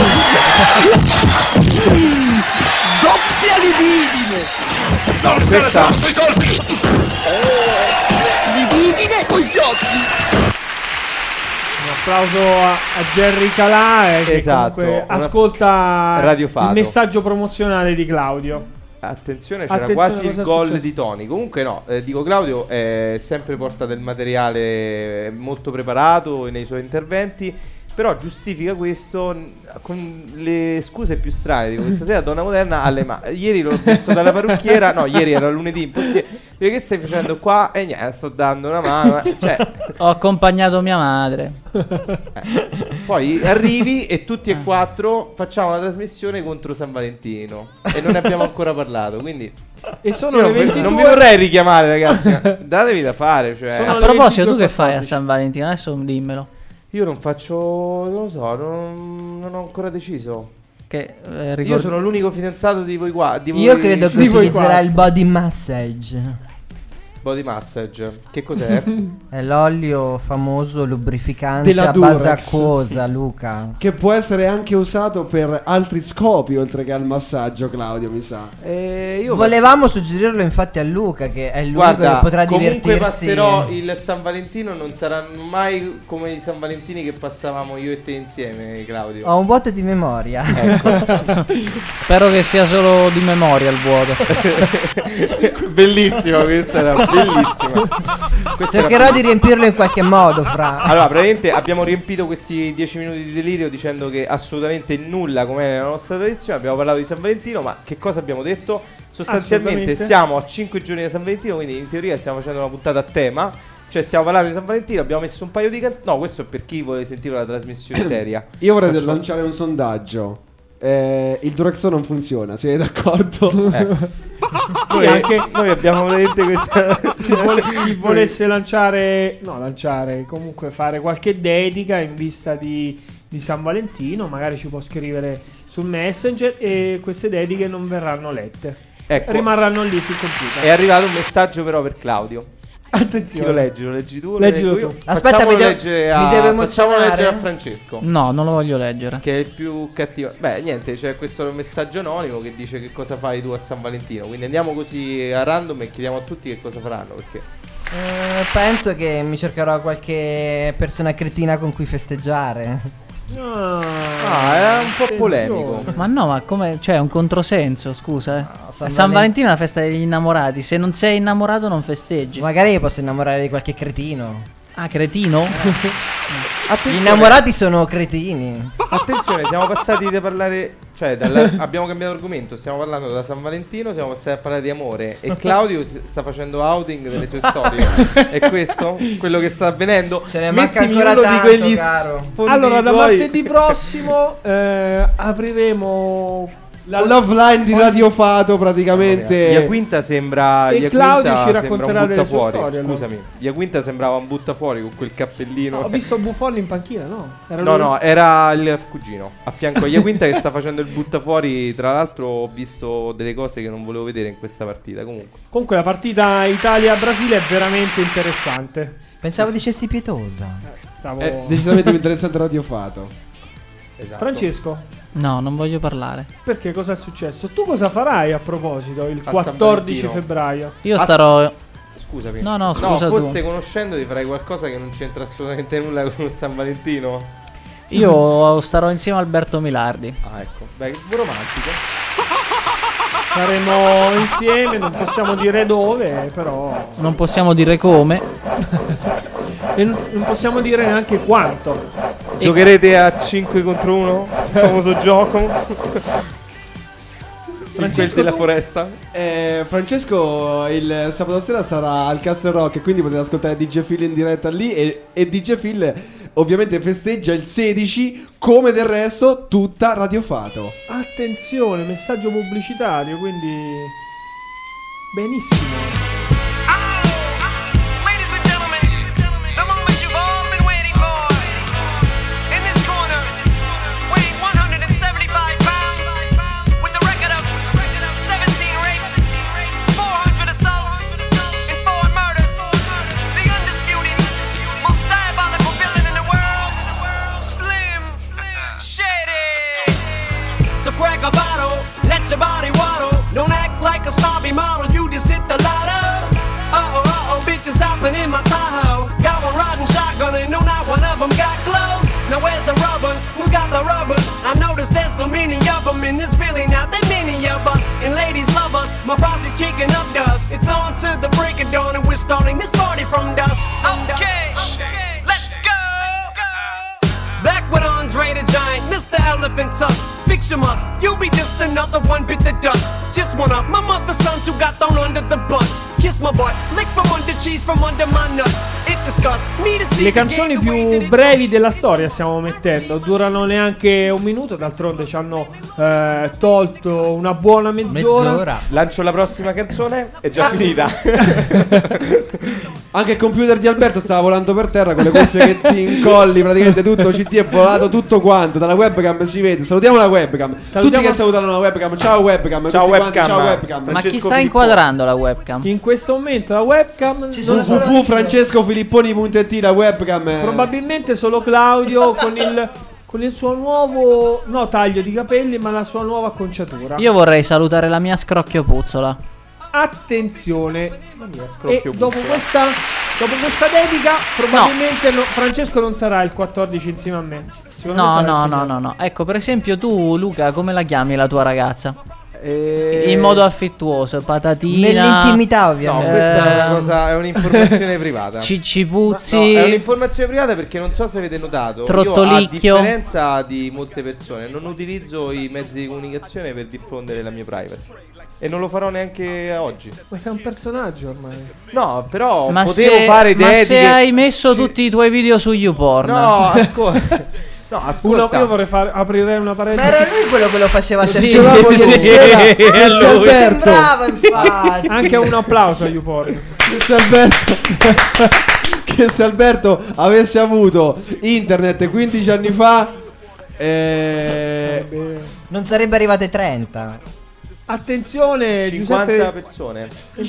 Doppia libidine! Non Questa- se ne i colpi! Oh, libidine con gli occhi! applauso a, a Jerry Calà eh, che Esatto, comunque una- ascolta Radio Fato. il messaggio promozionale di Claudio. Attenzione, c'era Attenzione, quasi cosa il è gol successo? di Toni. Comunque no, eh, dico Claudio è sempre porta del materiale molto preparato nei suoi interventi, però giustifica questo n- con le scuse più strane. Dico, questa sera Donna Moderna alle ma- ieri l'ho visto dalla parrucchiera, no, ieri era lunedì, impossibile. Dico, che stai facendo qua? E niente, sto dando una mano, eh. Cioè, Ho accompagnato mia madre. poi arrivi e tutti e quattro facciamo la trasmissione contro San Valentino e non ne abbiamo ancora parlato, quindi E sono io le non, vi- ventidue. non vi vorrei richiamare, ragazzi, ma datevi da fare, cioè. Sono A alle proposito, tu ventidue e che fai a quattordici. San Valentino? Adesso dimmelo. Io non faccio, non lo so, non, non ho ancora deciso. Che, eh, Io ricord- sono l'unico fidanzato di voi qua. Di voi Io credo che Di voi utilizzerà quattro. il body massage. Body massage. Che cos'è? È l'olio famoso lubrificante Della a base Durex. acquosa, Luca. Che può essere anche usato per altri scopi oltre che al massaggio, Claudio, mi sa. Eh, io Volevamo suggerirlo infatti a Luca, che è l'unico Guarda, che potrà comunque divertirsi. passerò il San Valentino, non saranno mai come i San Valentini che passavamo io e te insieme, Claudio. Ho un vuoto di memoria. Ecco. Spero che sia solo di memoria il vuoto. Bellissima, questa era bellissima. Questa era Cercherò di riempirlo in qualche modo, Fra. Allora, praticamente abbiamo riempito questi dieci minuti di delirio dicendo che assolutamente nulla, come è la nostra tradizione. Abbiamo parlato di San Valentino, ma che cosa abbiamo detto? Sostanzialmente Assolutamente. siamo a cinque giorni da San Valentino, quindi in teoria stiamo facendo una puntata a tema. Cioè stiamo parlando di San Valentino, abbiamo messo un paio di canzoni. No, questo è per chi vuole sentire la trasmissione seria. Io vorrei Faccio- lanciare un sondaggio. Eh, il Durexo non funziona, siete d'accordo? Eh. Sì, Noi, anche noi abbiamo veramente questa. chi, vuole- chi volesse lanciare, no, lanciare, comunque fare qualche dedica in vista di, di San Valentino, magari ci può scrivere sul Messenger e queste dediche non verranno lette. Ecco, Rimarranno lì sul computer. è arrivato un messaggio però per Claudio. Chi Attenzione. lo leggi? Lo leggi tu? Lo Leggilo leggo tu. io? Aspetta, Facciamolo mi de- leggere a, mi deve facciamolo emozionare? leggere a Francesco. No, non lo voglio leggere. Che è il più cattivo. Beh, niente, c'è questo messaggio anonimo che dice che cosa fai tu a San Valentino. Quindi andiamo così a random e chiediamo a tutti che cosa faranno. Perché Eh, penso che mi cercherò qualche persona cretina con cui festeggiare. Ah, Ah, è un po' attenzione. polemico. Ma no, ma come? Cioè, è un controsenso, scusa. Eh. San San, Valen- Valentino è una festa degli innamorati. Se non sei innamorato, non festeggi. Magari io posso innamorare di qualche cretino. Ah, cretino? Gli Attenzione, innamorati sono cretini. attenzione, siamo passati da parlare. Cioè, dalla- abbiamo cambiato argomento. Stiamo parlando da San Valentino, siamo passati a parlare di amore. E Claudio si- sta facendo outing delle sue storie. È questo quello che sta avvenendo? Se ne manca Mettimi ancora uno tanto, di quegli caro. sfondi Allora, da tuoi. martedì prossimo eh, apriremo La love line di Radio Fato praticamente. Iaquinta sembra E Iaquinta Claudio ci sembra racconterà un delle butta sue fuori. storie, allora. Scusami, Iaquinta sembrava un butta fuori con quel cappellino. Ho visto Buffon in panchina, no? Era No, lui? no, era il cugino a fianco a Iaquinta che sta facendo il buttafuori. Tra l'altro ho visto delle cose che non volevo vedere in questa partita. Comunque Comunque la partita Italia-Brasile è veramente interessante. Pensavo dicessi pietosa. Stavo... È decisamente più interessante Radio Fato. esatto. Francesco, No, non voglio parlare. perché cosa è successo? Tu cosa farai a proposito il A San quattordici Valentino. febbraio? Io As- starò. Scusami. No, no, scusa tu. forse conoscendoti farai qualcosa che non c'entra assolutamente nulla con San Valentino. Io starò insieme a Alberto Milardi. Ah, ecco. Beh, che romantico. Saremo insieme, non possiamo dire dove, però... Non possiamo dire come. E non, non possiamo dire neanche quanto. Giocherete a cinque contro uno? Il famoso gioco? Il quel Francesco, della tu? foresta? Eh, Francesco il sabato sera sarà al Castle Rock e quindi potete ascoltare D J Phil in diretta lì e, e D J Phil ovviamente festeggia il sedici come del resto tutta Radio Fato. Attenzione, messaggio pubblicitario, quindi... Benissimo. Ladies and gentlemen, the moment you've all been waiting for. In this corner, weighing one hundred seventy-five pounds, with a record of seventeen rapes, four hundred assaults, and four murders. The undisputed, most diabolical villain in the world, Slim Shady. So crack a bottle, let your body waddle. Don't act like a snobby model, you just hit the lotto. so many of them, and there's really not that many of us. And ladies love us, my posse's kicking up dust. It's on to the break of dawn, and we're starting this party from dusk. Okay, let's go. Back with Andre the Giant, Mister Elephant Tusk. Fiction must, you'll be just another one bit the dust. Just one of my mother's sons who got thrown under the bus. Kiss my butt, lick from under cheese from under my nuts. It disgusts me to see. Le canzoni più brevi della storia stiamo mettendo, durano neanche un minuto, d'altronde ci hanno eh, tolto una buona mezz'ora. Mezz'ora. Lancio la prossima canzone, è già Ah. finita. Anche il computer di Alberto stava volando per terra con le cuffie che ti incolli, praticamente tutto C D è volato tutto quanto, dalla webcam si vede. Salutiamo la webcam. Tutti che salutano la webcam. Ciao webcam. Ciao tutti quanti, webcam. ciao webcam. Ma chi sta inquadrando la webcam? In questo momento la webcam w w w punto francesco filipponi punto it la webcam è... probabilmente solo Claudio con il con il suo nuovo no taglio di capelli, ma la sua nuova acconciatura. Io vorrei salutare la mia scrocchio puzzola. Attenzione, e scrocchio dopo puzzola. questa dopo questa dedica probabilmente no, Francesco non sarà il quattordici insieme a me. Secondo me No, sarà no, il no, no, no. Ecco, per esempio tu, Luca, come la chiami la tua ragazza? Eh, In modo affettuoso, patatina. Nell'intimità, No, ovviamente. questa è una Ehm, cosa, è un'informazione privata. Ciccipuzzi. No, è un'informazione privata perché non so se avete notato. Trottolicchio. Io, a differenza di molte persone, non utilizzo i mezzi di comunicazione per diffondere la mia privacy. E non lo farò neanche oggi. Ma sei un personaggio ormai. No, però Ma potevo se, fare ma idee se di- hai messo tutti i tuoi video su YouPorn. No, ascolta. No, Uno, ascolta. io vorrei fare aprire una Ma parentesi. era lui quello che lo faceva Sì, sessionare sì, ieri sì, sera. è Questo lui. Alberto. Sembrava, infatti. Anche un applauso a YouPorn. Che se Alberto Che se Alberto avesse avuto internet quindici anni fa eh... Non sarebbe arrivate trenta. Attenzione, cinquanta Giuseppe. persone.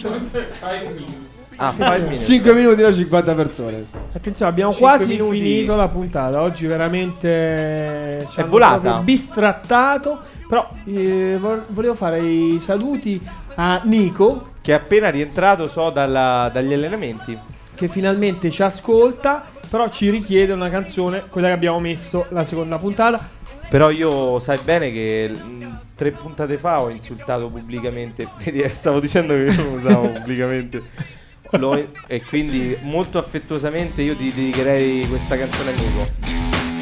Ah, five minutes. cinque minuti no, cinquanta persone. Attenzione, abbiamo Cinque quasi minuti. finito la puntata. Oggi veramente ci È hanno volata. proprio bistrattato. Però eh, vo- volevo fare i saluti a Nico, Che è appena rientrato, so, dalla- dagli allenamenti. che finalmente ci ascolta, però ci richiede una canzone, quella che abbiamo messo la seconda puntata. Però io sai bene che mh, tre puntate fa ho insultato pubblicamente. Vedi, stavo dicendo che io non usavo pubblicamente. Lo- e quindi molto affettuosamente io ti dedicherei questa canzone a Nico.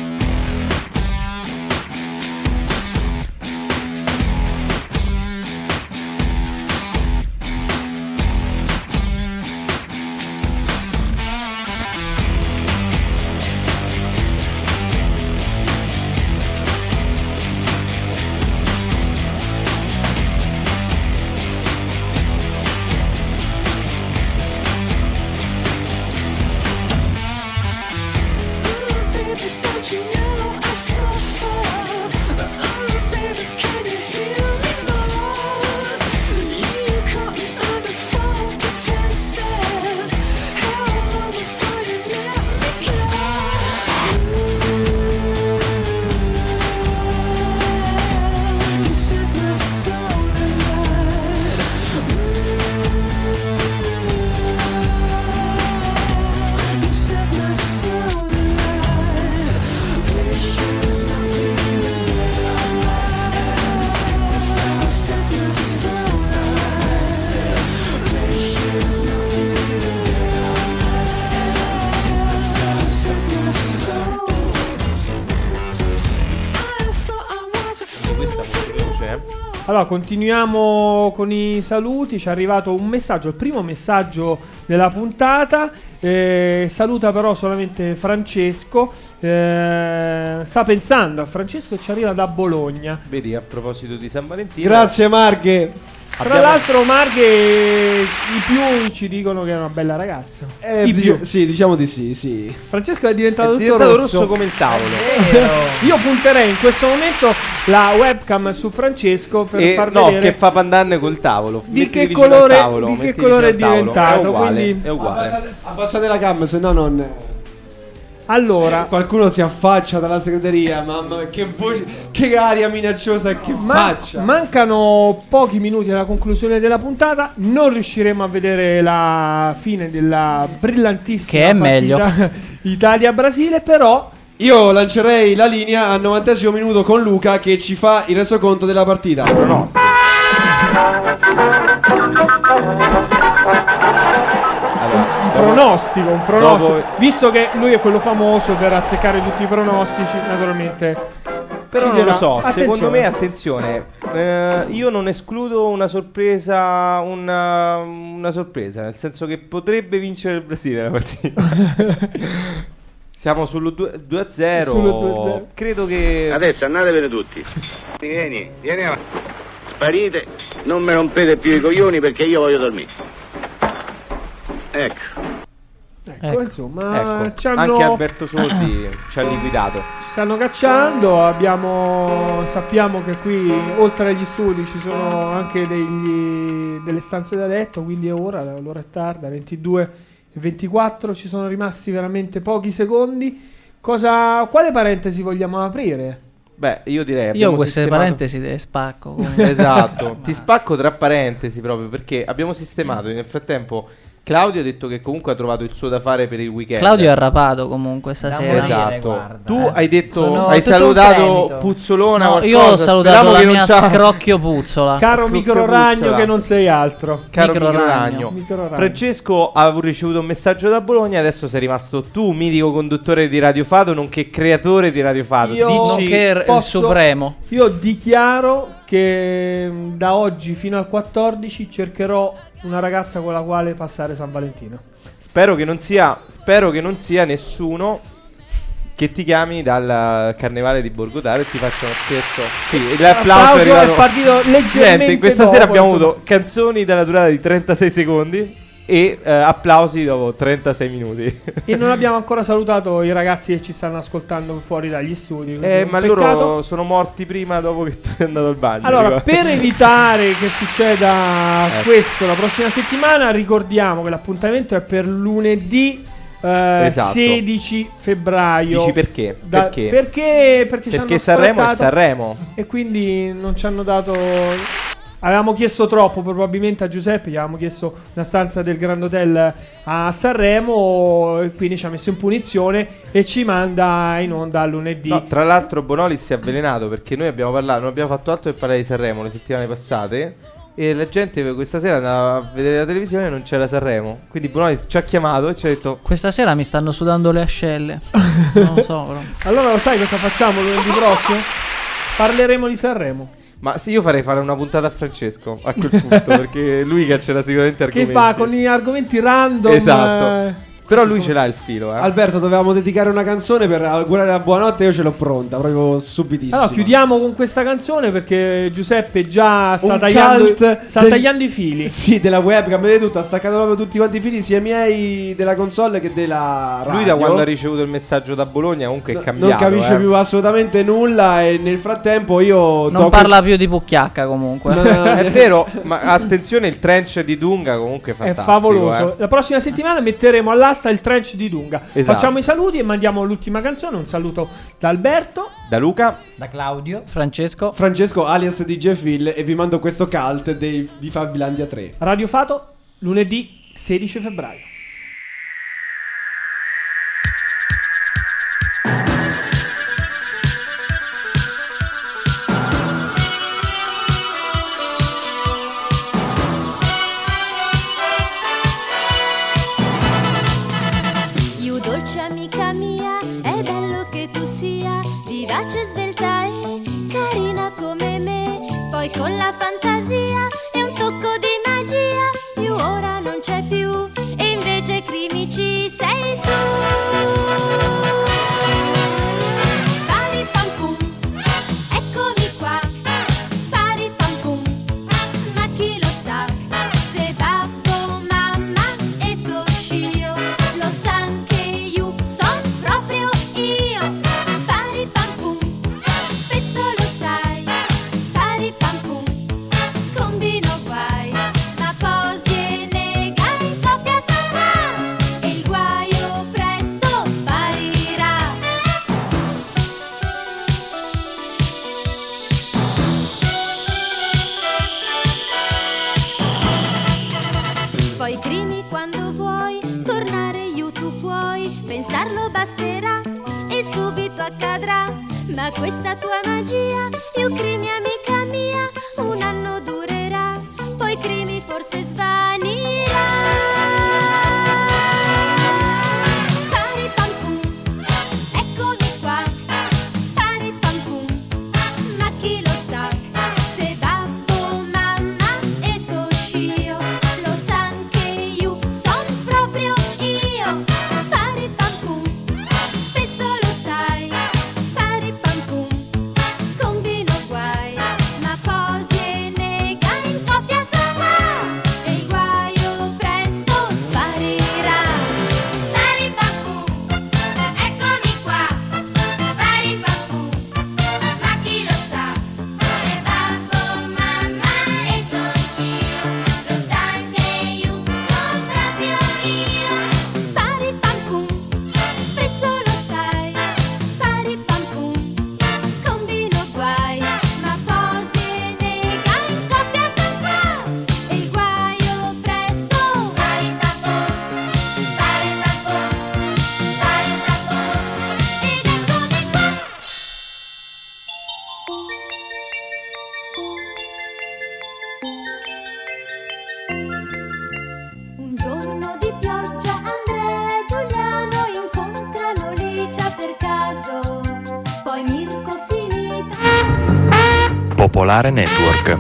Allora, continuiamo con i saluti. Ci è arrivato un messaggio, il primo messaggio della puntata. Eh, saluta però solamente Francesco. Eh, sta pensando a Francesco, ci arriva da Bologna. Vedi, a proposito di San Valentino. Grazie Marghe. Tra Abbiamo- l'altro, Marghe, i più ci dicono che è una bella ragazza. Eh, I di- più. Sì, diciamo di sì, sì. Francesco è diventato, È tutto diventato rosso. rosso come il tavolo. Io punterei in questo momento la webcam su Francesco per E far no, vedere che fa pandanne col tavolo. di Mettiti che vicino al colore, tavolo, di che mettiti colore è vicino al tavolo. diventato. È uguale, quindi- è uguale. Abbassate, abbassate la cam, se no non. Allora, Qualcuno si affaccia dalla segreteria. Mamma, che voce, che aria minacciosa e che ma- faccia. mancano pochi minuti alla conclusione della puntata. Non riusciremo a vedere la fine della brillantissima Che è meglio. partita Italia-Brasile, però Io lancerei la linea al novantesimo minuto con Luca che ci fa il resoconto della partita. Pronostico. Allora, Un pronostico, un pronostico. dopo- Visto che lui è quello famoso per azzeccare tutti i pronostici, naturalmente. Però ci non lo dirà- so, attenzione. secondo me, attenzione, eh, io non escludo una sorpresa, una, una sorpresa, nel senso che potrebbe vincere il Brasile la partita. Siamo sullo due a zero. Sullo due a zero. Credo che Adesso andatevene tutti. Vieni, vieni avanti. Sparite, non mi rompete più i coglioni perché io voglio dormire. Ecco. Ecco, Ecco. insomma, ecco, ci hanno- anche Alberto Sordi ci ha liquidato. ci stanno cacciando. Abbiamo, sappiamo che qui oltre agli studi ci sono anche degli, delle stanze da letto, quindi è ora, l'ora è tarda, ventidue e ventiquattro, ci sono rimasti veramente pochi secondi. Cosa, quale parentesi vogliamo aprire? Beh, io direi Io abbiamo queste sistemato- parentesi le spacco. comunque. Esatto, ti spacco tra parentesi proprio perché abbiamo sistemato. Nel frattempo Claudio ha detto che comunque ha trovato il suo da fare per il weekend. Claudio è arrapato comunque Da stasera. morire, Esatto. guarda, Tu eh. hai detto, Sono hai tutto un salutato fremito. Puzzolona. No, qualcosa. io ho salutato Speriamo la che non mia c'ha- scrocchio puzzola. Caro Scrocchio micro ragno puzzola. che non sei altro. Caro Micro micro ragno. ragno. Micro ragno. Francesco ha ricevuto un messaggio da Bologna. Adesso sei rimasto tu, mitico conduttore di Radio Fado, nonché creatore di Radio Fado. Io- Dici Nonché il posso- supremo. Io dichiaro che mh, da oggi fino al quattordici cercherò una ragazza con la quale passare San Valentino. Spero che non sia Spero che non sia nessuno che ti chiami dal carnevale di Borgodaro e ti faccia uno scherzo. Sì, l'applauso è arrivato. è partito leggermente Niente, questa dopo, sera abbiamo insomma. avuto canzoni dalla durata di trentasei secondi e eh, applausi dopo trentasei minuti. E non abbiamo ancora salutato i ragazzi che ci stanno ascoltando fuori dagli studi. quindi Eh, un ma peccato. loro sono morti prima dopo che tu sei andato al bagno. Allora, ricordo. per evitare che succeda Ecco. questo la prossima settimana, ricordiamo che l'appuntamento è per lunedì eh, Esatto. sedici febbraio. Dici perché? Da- perché? Perché, perché, ci hanno Perché Sanremo è sfrattato Sanremo. e quindi non ci hanno dato. Avevamo chiesto troppo probabilmente a Giuseppe, gli avevamo chiesto una stanza del Grand Hotel a Sanremo e quindi ci ha messo in punizione e ci manda in onda lunedì. No, tra l'altro Bonolis si è avvelenato perché noi abbiamo parlato, non abbiamo fatto altro che parlare di Sanremo le settimane passate e la gente questa sera andava a vedere la televisione e non c'era Sanremo. Quindi Bonolis ci ha chiamato e ci ha detto Questa sera mi stanno sudando le ascelle. Non lo so, però. Allora lo sai cosa facciamo lunedì prossimo? Parleremo di Sanremo. ma sì, io farei fare una puntata a Francesco a quel punto perché lui caccerà sicuramente Che argomenti. fa con gli argomenti random. Esatto. eh, Però lui ce l'ha il filo, eh. Alberto, dovevamo dedicare una canzone per augurare la buonanotte. Io ce l'ho pronta, proprio subitissimo. Allora chiudiamo con questa canzone perché Giuseppe già sta, Un tagliando, cult sta del- tagliando i fili. Sì, della webcam, vedete tutto. Ha staccato proprio tutti quanti i fili, sia miei della console che della radio. Lui da quando ha ricevuto il messaggio da Bologna comunque è cambiato. Non capisce eh. più assolutamente nulla. E nel frattempo io Non do parla più di Pucchiacca comunque. È vero, ma attenzione, il trench di Dunga comunque è È fantastico. favoloso. eh. La prossima settimana metteremo all'asta il trench di Dunga. Esatto. Facciamo i saluti e mandiamo l'ultima canzone. Un saluto da Alberto, Da Luca, da Claudio, Francesco, Francesco alias D J Phil. E vi mando questo cult dei, di Fabilandia tre. Radio Fato, lunedì sedici febbraio. You dolce amica mia, è bello che tu sia vivace, svelta e carina come me. Poi con la fantasia e un tocco di magia, io ora non c'è più e invece crimici sei tu. Pari pam pum, eccomi qua. Pari pam pum, ma chi lo sa se babbo, mamma e Toshio lo san che io son proprio io. Pari pam pum, spesso lo sai. Pari pam pum, combino guai, ma posi e negai, coppia sarà e il guaio presto sparirà. Poi crimi quando vuoi, tornare io tu puoi, pensarlo basterà e e subito accadrà. Ma questa tua magia, io crimi amica mia, un anno durerà, poi crimi forse svanirà. Pari pam pum, eccomi qua, pari pam pum, ma chi lo sa, se babbo, mamma e Toshio lo san che io son proprio io. Pari pam pum, spesso lo sai, pari pam pum, combino guai, ma posi e nega in coppia sarà, e il guaio presto sparirà. Pari pam pum, eccomi qua, pari pam pum, ma chi lo sa, se babbo, mamma e Toshio lo san che io son proprio io. Pari pam pum, spesso lo sai, pari pam pum, combino guai, ma posi e nega in coppia sarà, e il guaio presto. Pari pam pum, pari pam pum, pari pam pum, ed eccomi qua. Un giorno di pioggia Andrea e Giuliano incontrano Licia per caso, poi Mirko finita. Popolare Network.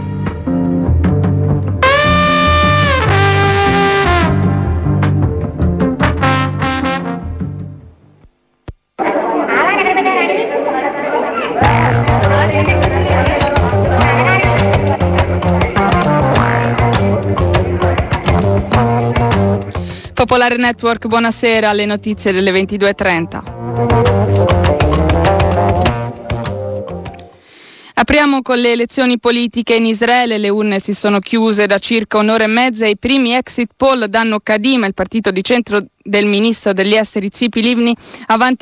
Popolare Network, buonasera, alle notizie delle ventidue e trenta. Apriamo con le elezioni politiche in Israele. Le urne si sono chiuse da circa un'ora e mezza e i primi exit poll danno Kadima, il partito di centro del ministro degli esteri Tzipi Livni, avanti